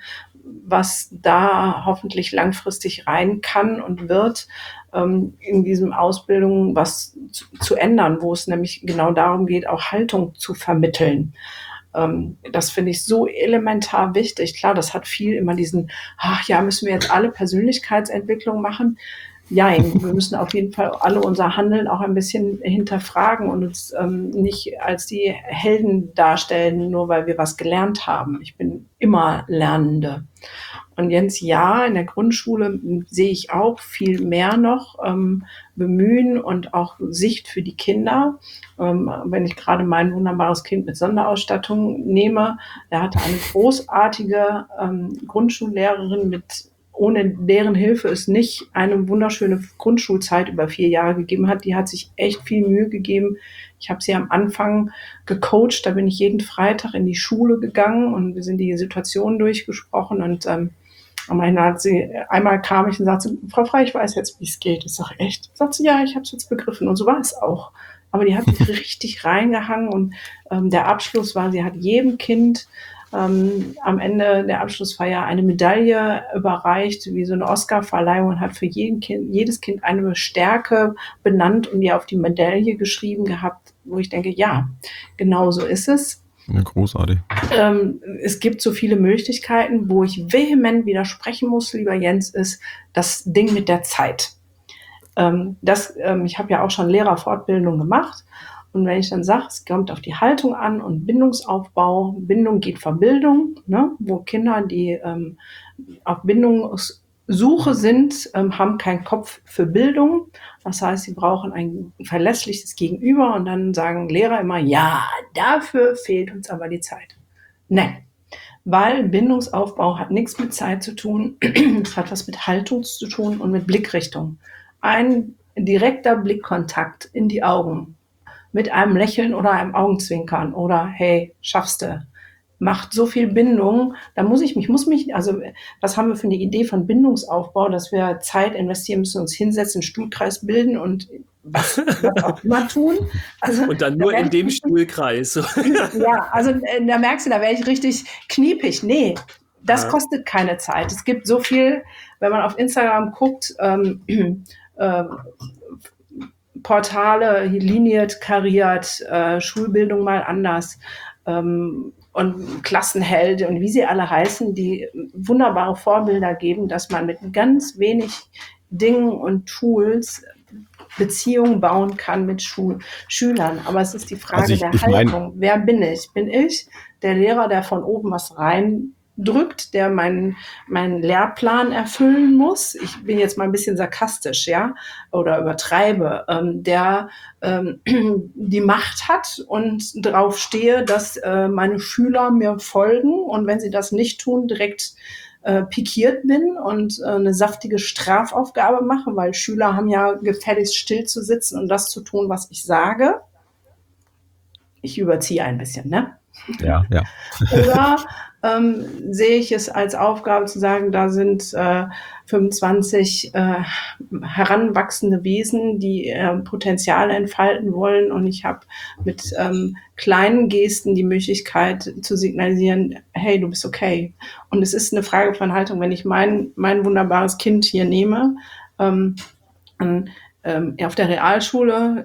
was da hoffentlich langfristig rein kann und wird, ähm, in diesem Ausbildung was zu, zu ändern, wo es nämlich genau darum geht, auch Haltung zu vermitteln. Ähm, das finde ich so elementar wichtig. Klar, das hat viel immer diesen, ach ja, müssen wir jetzt alle Persönlichkeitsentwicklung machen? Nein, wir müssen auf jeden Fall alle unser Handeln auch ein bisschen hinterfragen und uns ähm, nicht als die Helden darstellen, nur weil wir was gelernt haben. Ich bin immer Lernende. Und Jens, ja, in der Grundschule sehe ich auch viel mehr noch ähm, Bemühen und auch Sicht für die Kinder. Ähm, wenn ich gerade mein wunderbares Kind mit Sonderausstattung nehme, er hatte eine großartige ähm, Grundschullehrerin mit ohne deren Hilfe es nicht eine wunderschöne Grundschulzeit über vier Jahre gegeben hat. Die hat sich echt viel Mühe gegeben. Ich habe sie am Anfang gecoacht, da bin ich jeden Freitag in die Schule gegangen und wir sind die Situation durchgesprochen und ähm, am Ende hat sie, einmal kam ich und sagte, Frau Frey, ich weiß jetzt, wie es geht. Ich sage, echt? Sagt sie, ja, ich habe es jetzt begriffen. Und so war es auch. Aber die hat sich richtig reingehangen und ähm, der Abschluss war, sie hat jedem Kind Ähm, am Ende der Abschlussfeier eine Medaille überreicht, wie so eine Oscar-Verleihung, und hat für jeden Kind, jedes Kind eine Stärke benannt und ihr auf die Medaille geschrieben gehabt, wo ich denke, ja, genau so ist es. Ja, großartig. Ähm, es gibt so viele Möglichkeiten, wo ich vehement widersprechen muss, lieber Jens, ist das Ding mit der Zeit. Ähm, das, ähm, ich habe ja auch schon Lehrerfortbildung gemacht. Und wenn ich dann sage, es kommt auf die Haltung an und Bindungsaufbau, Bindung geht vor Bildung, ne, wo Kinder, die ähm, auf Bindungssuche Suche sind, ähm, haben keinen Kopf für Bildung. Das heißt, sie brauchen ein verlässliches Gegenüber und dann sagen Lehrer immer, ja, dafür fehlt uns aber die Zeit. Nein, weil Bindungsaufbau hat nichts mit Zeit zu tun, es hat was mit Haltung zu tun und mit Blickrichtung. Ein direkter Blickkontakt in die Augen mit einem Lächeln oder einem Augenzwinkern oder hey, schaffst du, macht so viel Bindung, da muss ich mich, muss mich, also was haben wir für eine Idee von Bindungsaufbau, dass wir Zeit investieren müssen, uns hinsetzen, einen Stuhlkreis bilden und was, was auch immer tun. Also, und dann nur da in dem richtig, Stuhlkreis. Ja, also äh, da merkst du, da wäre ich richtig kniepig. Nee, das Ja. kostet keine Zeit. Es gibt so viel, wenn man auf Instagram guckt, ähm, äh, Portale, liniert, kariert, äh, Schulbildung mal anders, ähm, und Klassenheld und wie sie alle heißen, die wunderbare Vorbilder geben, dass man mit ganz wenig Dingen und Tools Beziehungen bauen kann mit Schul- Schülern. Aber es ist die Frage Also ich- der ich mein- Haltung. Wer bin ich? Bin ich der Lehrer, der von oben was reindrückt, der meinen meinen Lehrplan erfüllen muss? Ich bin jetzt mal ein bisschen sarkastisch, ja, oder übertreibe, ähm, der ähm, die Macht hat und darauf stehe, dass äh, meine Schüler mir folgen und wenn sie das nicht tun, direkt äh, pikiert bin und äh, eine saftige Strafaufgabe mache, weil Schüler haben ja gefälligst still zu sitzen und das zu tun, was ich sage. Ich überziehe ein bisschen, ne? Ja, ja. Oder ähm, sehe ich es als Aufgabe zu sagen, da sind äh, fünfundzwanzig äh, heranwachsende Wesen, die äh, Potenziale entfalten wollen und ich habe mit ähm, kleinen Gesten die Möglichkeit zu signalisieren, hey, du bist okay. Und es ist eine Frage von Haltung, wenn ich mein, mein wunderbares Kind hier nehme, ähm, und, ähm, auf der Realschule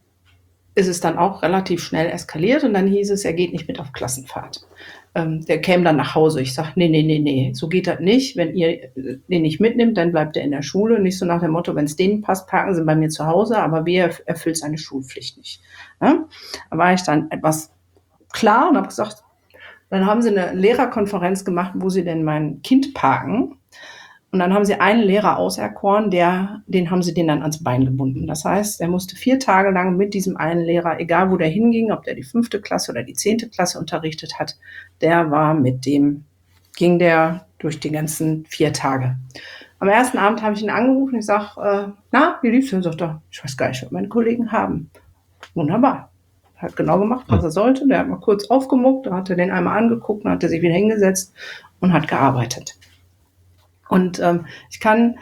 ist es dann auch relativ schnell eskaliert und dann hieß es, er geht nicht mit auf Klassenfahrt. Ähm, der käme dann nach Hause. Ich sage, nee, nee, nee, nee, so geht das nicht. Wenn ihr den nicht mitnimmt, dann bleibt er in der Schule. Nicht so nach dem Motto, wenn es denen passt, parken sie bei mir zu Hause, aber wer erfüllt seine Schulpflicht nicht. Ja? Da war ich dann etwas klar und habe gesagt, dann haben sie eine Lehrerkonferenz gemacht, wo sie denn mein Kind parken. Und dann haben sie einen Lehrer auserkoren, der, den haben sie den dann ans Bein gebunden. Das heißt, er musste vier Tage lang mit diesem einen Lehrer, egal wo der hinging, ob der die fünfte Klasse oder die zehnte Klasse unterrichtet hat, der war mit dem, ging der durch die ganzen vier Tage. Am ersten Abend habe ich ihn angerufen, ich sage, äh, na, wie lief's? Er sagt er, ich weiß gar nicht, was meine Kollegen haben. Wunderbar. Er hat genau gemacht, was er sollte. Der hat mal kurz aufgemuckt, da hat er den einmal angeguckt, dann hat er sich wieder hingesetzt und hat gearbeitet. Und ähm, ich kann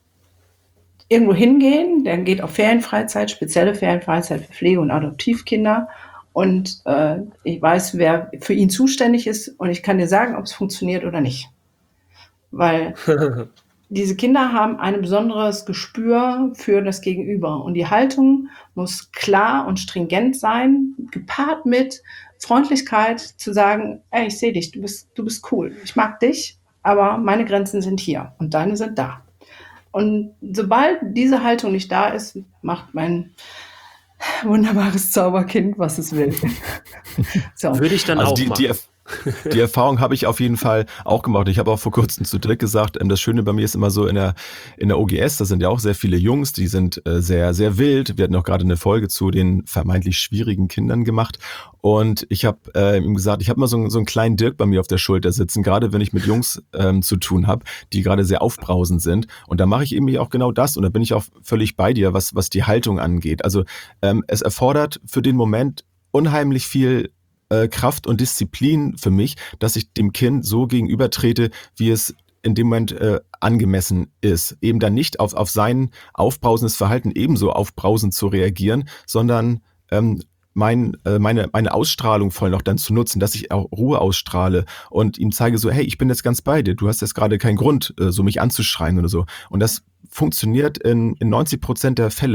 irgendwo hingehen, der geht auf Ferienfreizeit, spezielle Ferienfreizeit für Pflege- und Adoptivkinder. Und äh, ich weiß, wer für ihn zuständig ist. Und ich kann dir sagen, ob es funktioniert oder nicht. Weil diese Kinder haben ein besonderes Gespür für das Gegenüber. Und die Haltung muss klar und stringent sein, gepaart mit Freundlichkeit, zu sagen, ey, ich sehe dich, du bist, du bist cool, ich mag dich. Aber meine Grenzen sind hier und deine sind da. Und sobald diese Haltung nicht da ist, macht mein wunderbares Zauberkind, was es will. So. Würde ich dann Also auch die, machen. die, Erf- die Erfahrung habe ich auf jeden Fall auch gemacht. Ich habe auch vor kurzem zu Dirk gesagt, ähm, das Schöne bei mir ist immer so in der, in der O G S, da sind ja auch sehr viele Jungs, die sind äh, sehr, sehr wild. Wir hatten auch gerade eine Folge zu den vermeintlich schwierigen Kindern gemacht. Und ich habe äh, ihm gesagt, ich habe mal so, so einen kleinen Dirk bei mir auf der Schulter sitzen, gerade wenn ich mit Jungs ähm, zu tun habe, die gerade sehr aufbrausend sind. Und da mache ich eben auch genau das. Und da bin ich auch völlig bei dir, was, was die Haltung angeht. Also ähm, es erfordert für den Moment unheimlich viel äh, Kraft und Disziplin für mich, dass ich dem Kind so gegenübertrete, wie es in dem Moment äh, angemessen ist. Eben dann nicht auf, auf sein aufbrausendes Verhalten ebenso aufbrausend zu reagieren, sondern ähm, mein, äh, meine, meine Ausstrahlung voll noch dann zu nutzen, dass ich auch Ruhe ausstrahle und ihm zeige so, hey, ich bin jetzt ganz bei dir, du hast jetzt gerade keinen Grund, äh, so mich anzuschreien oder so. Und das funktioniert in, in neunzig Prozent der Fälle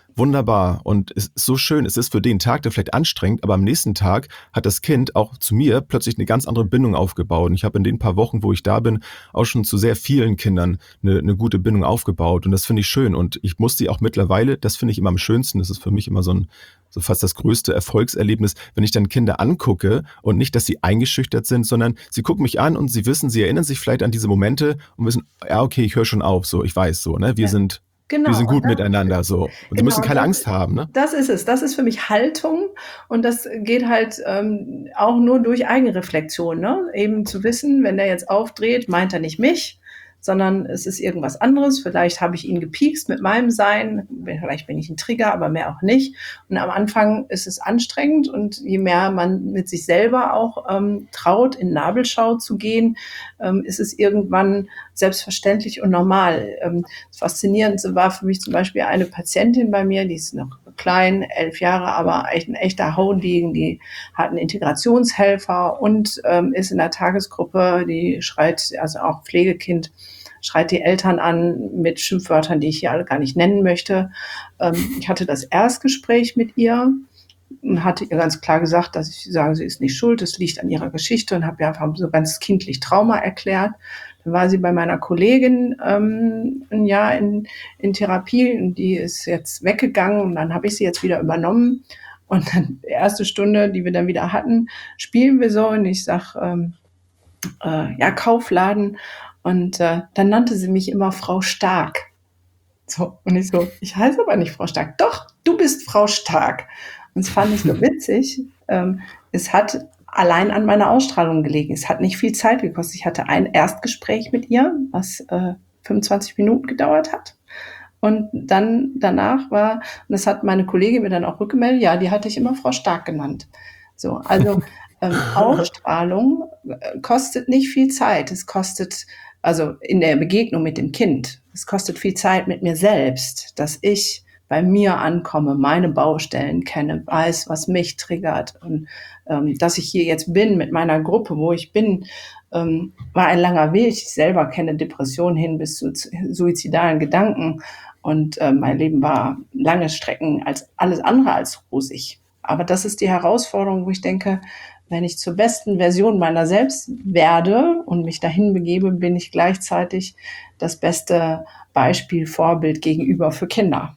Wunderbar. Und es ist so schön. Es ist für den Tag, der vielleicht anstrengend, aber am nächsten Tag hat das Kind auch zu mir plötzlich eine ganz andere Bindung aufgebaut. Und ich habe in den paar Wochen, wo ich da bin, auch schon zu sehr vielen Kindern eine, eine gute Bindung aufgebaut. Und das finde ich schön. Und ich muss die auch mittlerweile, das finde ich immer am schönsten. Das ist für mich immer so ein, so fast das größte Erfolgserlebnis, wenn ich dann Kinder angucke und nicht, dass sie eingeschüchtert sind, sondern sie gucken mich an und sie wissen, sie erinnern sich vielleicht an diese Momente und wissen, ja, okay, ich höre schon auf, so, ich weiß so, ne, wir Ja. sind Genau. Wir sind gut Und das- miteinander so. Und sie Genau, müssen keine das- Angst haben, ne? Das ist es. Das ist für mich Haltung und das geht halt ähm, auch nur durch Eigenreflexion. Ne? Eben zu wissen, wenn der jetzt aufdreht, meint er nicht mich, sondern es ist irgendwas anderes. Vielleicht habe ich ihn gepiekst mit meinem Sein. Vielleicht bin ich ein Trigger, aber mehr auch nicht. Und am Anfang ist es anstrengend und je mehr man mit sich selber auch ähm, traut, in Nabelschau zu gehen, ähm, ist es irgendwann selbstverständlich und normal. Ähm, das Faszinierendste war für mich zum Beispiel eine Patientin bei mir, die ist noch klein, elf Jahre, aber echt ein echter Haudegen, die hat einen Integrationshelfer und ähm, ist in der Tagesgruppe, die schreit, also auch Pflegekind, schreit die Eltern an mit Schimpfwörtern, die ich hier alle gar nicht nennen möchte. Ähm, ich hatte das Erstgespräch mit ihr und hatte ihr ganz klar gesagt, dass ich sage, sie ist nicht schuld, es liegt an ihrer Geschichte und habe ihr einfach so ganz kindlich Trauma erklärt. Dann war sie bei meiner Kollegin ähm, ein Jahr in, in Therapie und die ist jetzt weggegangen und dann habe ich sie jetzt wieder übernommen. Und dann die erste Stunde, die wir dann wieder hatten, spielen wir so und ich sag, ähm, äh, ja, Kaufladen. Und äh, dann nannte sie mich immer Frau Stark. So, und ich so, ich heiße aber nicht Frau Stark. Doch, du bist Frau Stark. Und das fand ich so witzig. Ähm, es hat allein an meiner Ausstrahlung gelegen. Es hat nicht viel Zeit gekostet. Ich hatte ein Erstgespräch mit ihr, was äh, fünfundzwanzig Minuten gedauert hat. Und dann danach war, und das hat meine Kollegin mir dann auch rückgemeldet, ja, die hatte ich immer Frau Stark genannt. So, also ähm, Ausstrahlung äh, kostet nicht viel Zeit. Es kostet, also in der Begegnung mit dem Kind, es kostet viel Zeit mit mir selbst, dass ich bei mir ankomme, meine Baustellen kenne, weiß, was mich triggert und ähm, dass ich hier jetzt bin mit meiner Gruppe, wo ich bin, ähm, war ein langer Weg. Ich selber kenne Depressionen hin bis zu suizidalen Gedanken und äh, mein Leben war lange Strecken als alles andere als rosig. Aber das ist die Herausforderung, wo ich denke, wenn ich zur besten Version meiner selbst werde und mich dahin begebe, bin ich gleichzeitig das beste Beispiel, Vorbild gegenüber für Kinder.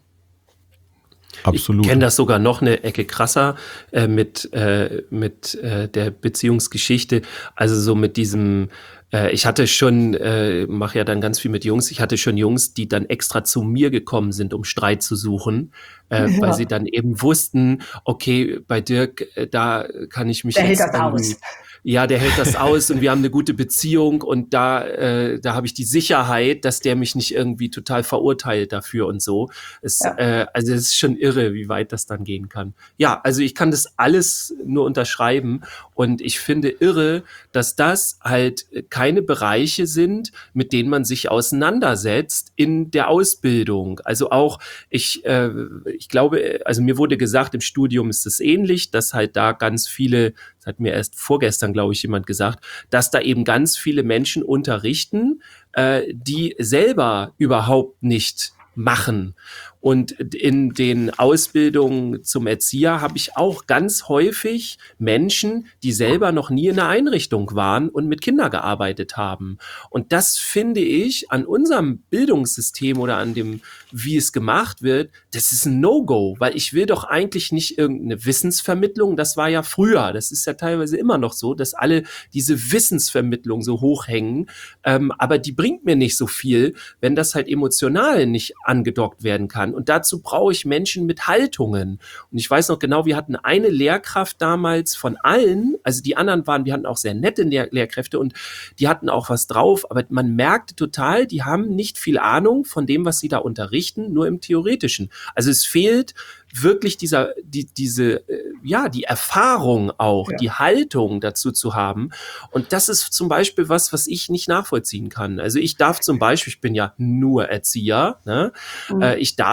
Absolut. Ich kenne das sogar noch eine Ecke krasser äh, mit, äh, mit äh, der Beziehungsgeschichte. Also so mit diesem, äh, ich hatte schon, äh, mache ja dann ganz viel mit Jungs, ich hatte schon Jungs, die dann extra zu mir gekommen sind, um Streit zu suchen, äh, ja. weil sie dann eben wussten, okay, bei Dirk, äh, da kann ich mich der jetzt hält das aus. Ja, der hält das aus und wir haben eine gute Beziehung und da, äh, da habe ich die Sicherheit, dass der mich nicht irgendwie total verurteilt dafür und so. Es, ja. äh, also es ist schon irre, wie weit das dann gehen kann. Ja, also ich kann das alles nur unterschreiben und ich finde irre, dass das halt keine Bereiche sind, mit denen man sich auseinandersetzt in der Ausbildung. Also auch, ich, äh, ich glaube, also mir wurde gesagt, im Studium ist es ähnlich, dass halt da ganz viele, das hat mir erst vorgestern, glaube ich, jemand gesagt, dass da eben ganz viele Menschen unterrichten, äh, die selber überhaupt nicht machen. Und in den Ausbildungen zum Erzieher habe ich auch ganz häufig Menschen, die selber noch nie in einer Einrichtung waren und mit Kindern gearbeitet haben. Und das finde ich an unserem Bildungssystem oder an dem, wie es gemacht wird, das ist ein No-Go, weil ich will doch eigentlich nicht irgendeine Wissensvermittlung. Das war ja früher, das ist ja teilweise immer noch so, dass alle diese Wissensvermittlung so hochhängen. Ähm, aber die bringt mir nicht so viel, wenn das halt emotional nicht angedockt werden kann. Und dazu brauche ich Menschen mit Haltungen. Und ich weiß noch genau, wir hatten eine Lehrkraft damals von allen, also die anderen waren, wir hatten auch sehr nette Lehr- Lehrkräfte und die hatten auch was drauf, aber man merkte total, die haben nicht viel Ahnung von dem, was sie da unterrichten, nur im Theoretischen. Also es fehlt wirklich dieser, die, diese, ja, die Erfahrung auch, ja. die Haltung dazu zu haben. Und das ist zum Beispiel was, was ich nicht nachvollziehen kann. Also ich darf zum Beispiel, ich bin ja nur Erzieher, ne? Mhm. Äh, ich darf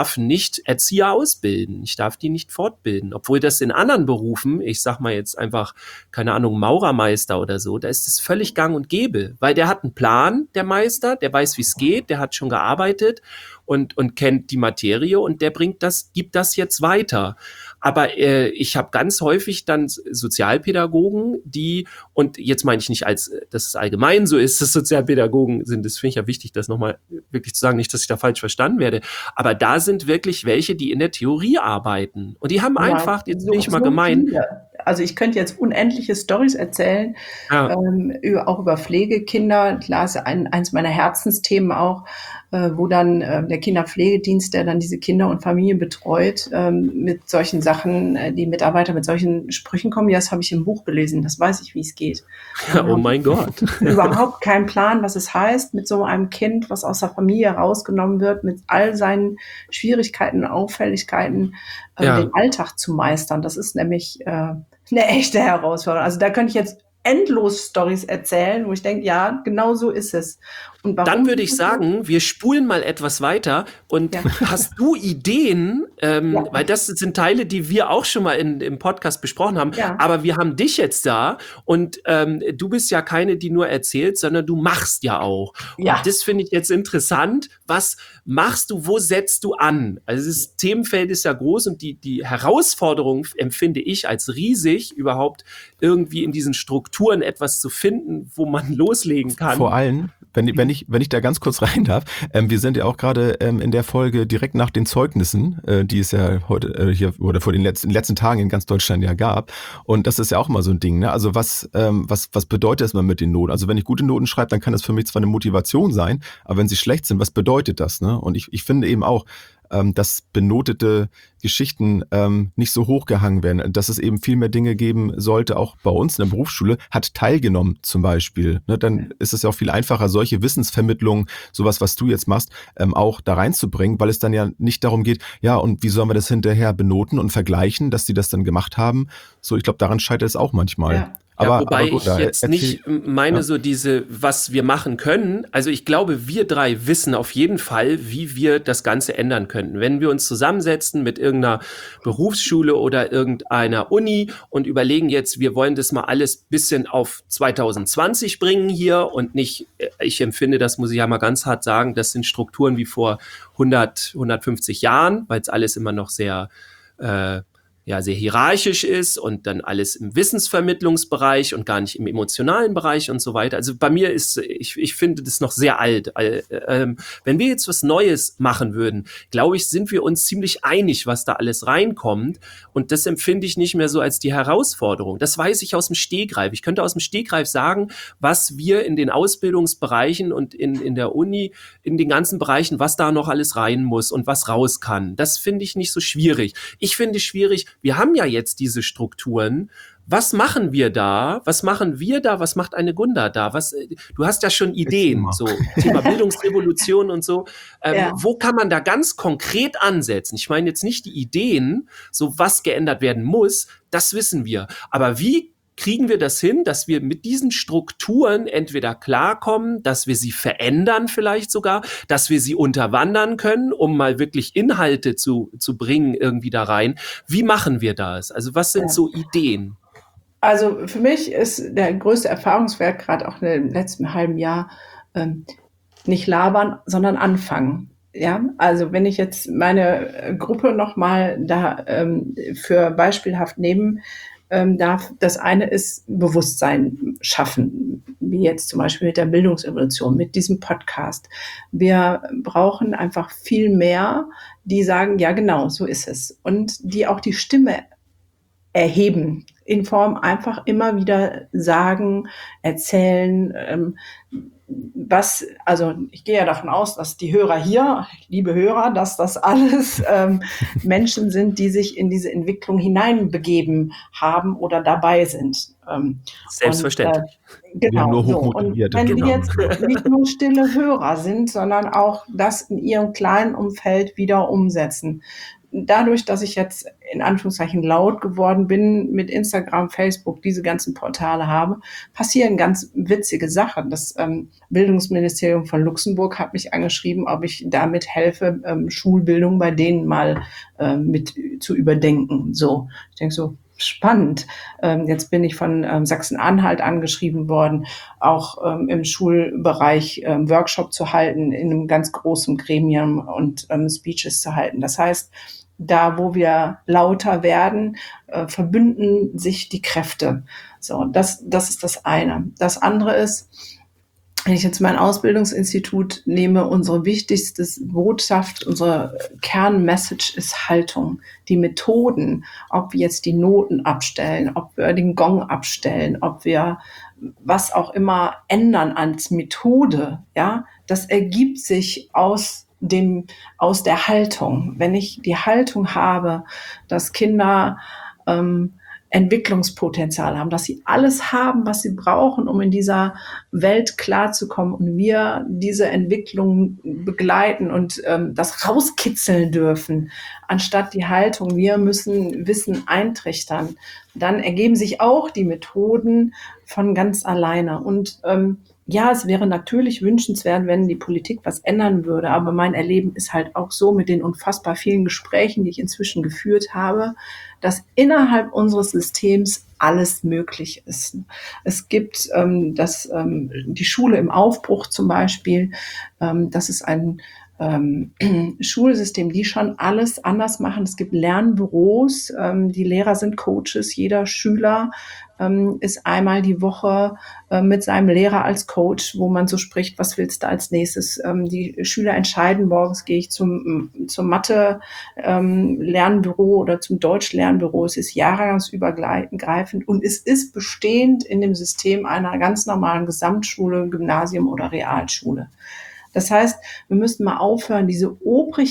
darf nicht Erzieher ausbilden, ich darf die nicht fortbilden, obwohl das in anderen Berufen, ich sag mal jetzt einfach, keine Ahnung, Maurermeister oder so, da ist es völlig gang und gäbe, weil der hat einen Plan, der Meister, der weiß, wie es geht, der hat schon gearbeitet und, und kennt die Materie und der bringt das, gibt das jetzt weiter. Aber äh, ich habe ganz häufig dann Sozialpädagogen, die, und jetzt meine ich nicht als, dass es allgemein so ist, dass Sozialpädagogen sind, das finde ich ja wichtig, das nochmal wirklich zu sagen, nicht, dass ich da falsch verstanden werde, aber da sind wirklich welche, die in der Theorie arbeiten. Und die haben ja, einfach, jetzt so, bin ich mal so gemein. Viele. Also ich könnte jetzt unendliche Storys erzählen, Ja. ähm, über, auch über Pflegekinder. Klar ist ein, eins meiner Herzensthemen auch, äh, wo dann äh, der Kinderpflegedienst, der dann diese Kinder und Familien betreut, ähm, mit solchen Sachen, äh, die Mitarbeiter mit solchen Sprüchen kommen. Ja, das habe ich im Buch gelesen, das weiß ich, wie es geht. Ja, oh mein Gott. Überhaupt keinen Plan, was es heißt, mit so einem Kind, was aus der Familie rausgenommen wird, mit all seinen Schwierigkeiten und Auffälligkeiten, äh, Ja. den Alltag zu meistern. Das ist nämlich äh, eine echte Herausforderung. Also da könnte ich jetzt endlos Storys erzählen, wo ich denke, ja, genau so ist es. Und warum Dann würde ich ist es so? sagen, wir spulen mal etwas weiter und Ja. hast du Ideen, ähm, Ja. weil das sind Teile, die wir auch schon mal in, im Podcast besprochen haben, Ja. aber wir haben dich jetzt da und ähm, du bist ja keine, die nur erzählt, sondern du machst ja auch. Ja. Und das finde ich jetzt interessant. Was machst du, wo setzt du an? Also das Themenfeld ist ja groß und die, die Herausforderung empfinde ich als riesig, überhaupt irgendwie in diesen Strukturen etwas zu finden, wo man loslegen kann. Vor allem, wenn, wenn, ich, wenn ich da ganz kurz rein darf, ähm, wir sind ja auch gerade ähm, in der Folge direkt nach den Zeugnissen, äh, die es ja heute äh, hier oder vor den letzten, in den letzten Tagen in ganz Deutschland ja gab. Und das ist ja auch mal so ein Ding, ne? Also was, ähm, was, was bedeutet das mal mit den Noten? Also wenn ich gute Noten schreibe, dann kann das für mich zwar eine Motivation sein, aber wenn sie schlecht sind, was bedeutet das? Ne? Und ich, ich finde eben auch, ähm, dass benotete Geschichten ähm, nicht so hochgehangen werden, dass es eben viel mehr Dinge geben sollte, auch bei uns in der Berufsschule, hat teilgenommen zum Beispiel. Ne? Dann ist es ja auch viel einfacher, solche Wissensvermittlungen, sowas, was du jetzt machst, ähm, auch da reinzubringen, weil es dann ja nicht darum geht, ja, und wie sollen wir das hinterher benoten und vergleichen, dass die das dann gemacht haben. So, ich glaube, daran scheitert es auch manchmal. Ja. Aber, ja, wobei aber gut, ich da jetzt erzähl- nicht meine ja. so diese, was wir machen können. Also ich glaube, wir drei wissen auf jeden Fall, wie wir das Ganze ändern könnten. Wenn wir uns zusammensetzen mit irgendeiner Berufsschule oder irgendeiner Uni und überlegen jetzt, wir wollen das mal alles bisschen auf zwanzig zwanzig bringen hier und nicht, ich empfinde, das muss ich ja mal ganz hart sagen, das sind Strukturen wie vor hundert, hundertfünfzig Jahren, weil es alles immer noch sehr äh, ja, sehr hierarchisch ist und dann alles im Wissensvermittlungsbereich und gar nicht im emotionalen Bereich und so weiter. Also bei mir ist, ich, ich finde das noch sehr alt. Äh, ähm, wenn wir jetzt was Neues machen würden, glaube ich, sind wir uns ziemlich einig, was da alles reinkommt. Und das empfinde ich nicht mehr so als die Herausforderung. Das weiß ich aus dem Stegreif. Ich könnte aus dem Stegreif sagen, was wir in den Ausbildungsbereichen und in, in der Uni, in den ganzen Bereichen, was da noch alles rein muss und was raus kann. Das finde ich nicht so schwierig. Ich finde schwierig, wir haben ja jetzt diese Strukturen. Was machen wir da? Was machen wir da? Was macht eine Gunda da? Was, du hast ja schon Ideen, Thema. so Thema Bildungsrevolution und so. Ähm, Ja. Wo kann man da ganz konkret ansetzen? Ich meine jetzt nicht die Ideen, so was geändert werden muss, das wissen wir. Aber wie kriegen wir das hin, dass wir mit diesen Strukturen entweder klarkommen, dass wir sie verändern vielleicht sogar, dass wir sie unterwandern können, um mal wirklich Inhalte zu, zu bringen irgendwie da rein. Wie machen wir das? Also was sind Ja. so Ideen? Also für mich ist der größte Erfahrungswert, gerade auch im letzten halben Jahr, ähm, nicht labern, sondern anfangen. Ja, also wenn ich jetzt meine Gruppe nochmal da ähm, für beispielhaft nehmen ähm, darf, das eine ist Bewusstsein schaffen, wie jetzt zum Beispiel mit der Bildungsrevolution, mit diesem Podcast. Wir brauchen einfach viel mehr, die sagen, ja genau, so ist es. Und die auch die Stimme erheben, in Form einfach immer wieder sagen, erzählen, ähm, was, also ich gehe ja davon aus, dass die Hörer hier, liebe Hörer, dass das alles ähm, Menschen sind, die sich in diese Entwicklung hineinbegeben haben oder dabei sind. Ähm, Selbstverständlich. Und, äh, Wir haben genau. nur So. Und hochmotivierte, wenn genau. wir jetzt nicht nur stille Hörer sind, sondern auch das in ihrem kleinen Umfeld wieder umsetzen, dadurch, dass ich jetzt in Anführungszeichen laut geworden bin, mit Instagram, Facebook, diese ganzen Portale habe, passieren ganz witzige Sachen. Das ähm, Bildungsministerium von Luxemburg hat mich angeschrieben, ob ich damit helfe, ähm, Schulbildung bei denen mal äh, mit zu überdenken. So, ich denke so, spannend. Ähm, jetzt bin ich von ähm, Sachsen-Anhalt angeschrieben worden, auch ähm, im Schulbereich ähm, Workshop zu halten, in einem ganz großen Gremium und ähm, Speeches zu halten. Das heißt, da, wo wir lauter werden, äh, verbünden sich die Kräfte. So, das, das ist das eine. Das andere ist, wenn ich jetzt mein Ausbildungsinstitut nehme, unsere wichtigste Botschaft, unsere Kernmessage ist Haltung. Die Methoden, ob wir jetzt die Noten abstellen, ob wir den Gong abstellen, ob wir was auch immer ändern als Methode, ja, das ergibt sich aus dem, aus der Haltung. Wenn ich die Haltung habe, dass Kinder ähm, Entwicklungspotenzial haben, dass sie alles haben, was sie brauchen, um in dieser Welt klarzukommen und wir diese Entwicklung begleiten und ähm, das rauskitzeln dürfen, anstatt die Haltung, wir müssen Wissen eintrichtern, dann ergeben sich auch die Methoden von ganz alleine. Und ähm, ja, es wäre natürlich wünschenswert, wenn die Politik was ändern würde, aber mein Erleben ist halt auch so mit den unfassbar vielen Gesprächen, die ich inzwischen geführt habe, dass innerhalb unseres Systems alles möglich ist. Es gibt ähm, das, ähm, die Schule im Aufbruch zum Beispiel, ähm, das ist ein ähm, Schulsystem, die schon alles anders machen. Es gibt Lernbüros, ähm, die Lehrer sind Coaches, jeder Schüler ähm, ist einmal die Woche äh, mit seinem Lehrer als Coach, wo man so spricht, was willst du als nächstes? Ähm, die Schüler entscheiden, morgens gehe ich zum, zum Mathe-Lernbüro ähm, oder zum Deutsch-Lernbüro. Es ist jahrgangsübergreifend und es ist bestehend in dem System einer ganz normalen Gesamtschule, Gymnasium oder Realschule. Das heißt, wir müssten mal aufhören, diese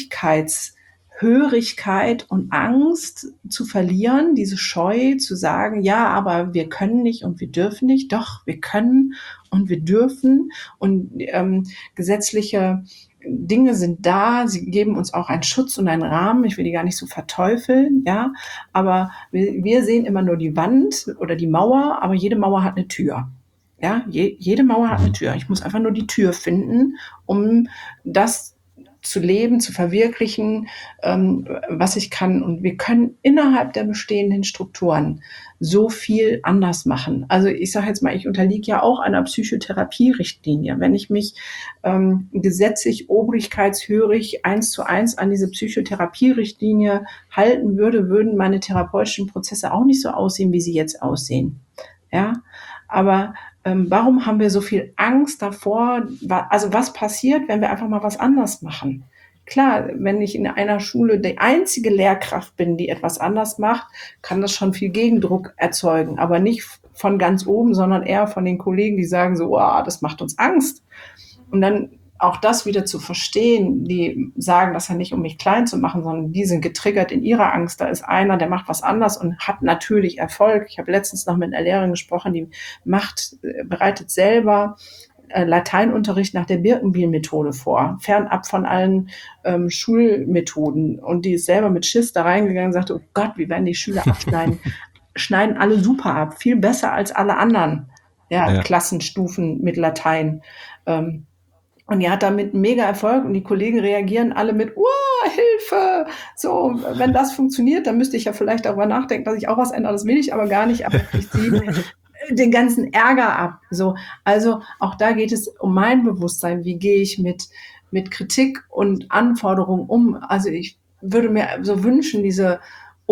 Obrigkeitshörigkeit und Angst zu verlieren, diese Scheu zu sagen, ja, aber wir können nicht und wir dürfen nicht. Doch, wir können und wir dürfen. Und ähm, gesetzliche Dinge sind da, sie geben uns auch einen Schutz und einen Rahmen. Ich will die gar nicht so verteufeln, ja. Aber wir, wir sehen immer nur die Wand oder die Mauer, aber jede Mauer hat eine Tür. Ja, je, jede Mauer hat eine Tür. Ich muss einfach nur die Tür finden, um das zu leben, zu verwirklichen, ähm, was ich kann. Und wir können innerhalb der bestehenden Strukturen so viel anders machen. Also ich sage jetzt mal, ich unterliege ja auch einer Psychotherapie-Richtlinie. Wenn ich mich ähm, gesetzlich obrigkeitshörig eins zu eins an diese Psychotherapie-Richtlinie halten würde, würden meine therapeutischen Prozesse auch nicht so aussehen, wie sie jetzt aussehen. Ja, aber ähm, warum haben wir so viel Angst davor? Wa- Also was passiert, wenn wir einfach mal was anders machen? Klar, wenn ich in einer Schule die einzige Lehrkraft bin, die etwas anders macht, kann das schon viel Gegendruck erzeugen. Aber nicht von ganz oben, sondern eher von den Kollegen, die sagen so, oh, das macht uns Angst. Und dann auch das wieder zu verstehen, die sagen das ja nicht, um mich klein zu machen, sondern die sind getriggert in ihrer Angst. Da ist einer, der macht was anders und hat natürlich Erfolg. Ich habe letztens noch mit einer Lehrerin gesprochen, die macht, bereitet selber äh, Lateinunterricht nach der Birkenbiel-Methode vor, fernab von allen ähm, Schulmethoden. Und die ist selber mit Schiss da reingegangen und sagte, oh Gott, wie werden die Schüler abschneiden? Schneiden alle super ab, viel besser als alle anderen ja, Ja. Klassenstufen mit Latein. Ähm, Und die hat damit mega Erfolg und die Kollegen reagieren alle mit, oh, Hilfe! So, wenn das funktioniert, dann müsste ich ja vielleicht darüber nachdenken, dass ich auch was ändere. Das will ich aber gar nicht, aber ich ziehe den ganzen Ärger ab. So, also auch da geht es um mein Bewusstsein. Wie gehe ich mit, mit Kritik und Anforderungen um? Also ich würde mir so wünschen, diese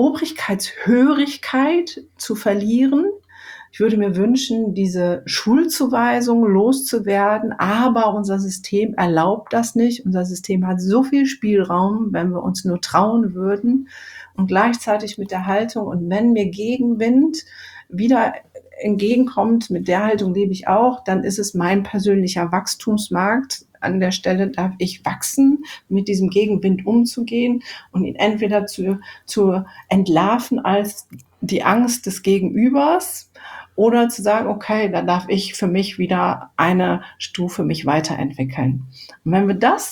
Obrigkeitshörigkeit zu verlieren. Ich würde mir wünschen, diese Schulzuweisung loszuwerden, aber unser System erlaubt das nicht. Unser System hat so viel Spielraum, wenn wir uns nur trauen würden und gleichzeitig mit der Haltung. Und wenn mir Gegenwind wieder entgegenkommt, mit der Haltung lebe ich auch, dann ist es mein persönlicher Wachstumsmarkt. An der Stelle darf ich wachsen, mit diesem Gegenwind umzugehen und ihn entweder zu, zu entlarven als die Angst des Gegenübers oder zu sagen, okay, da darf ich für mich wieder eine Stufe mich weiterentwickeln. Und wenn wir das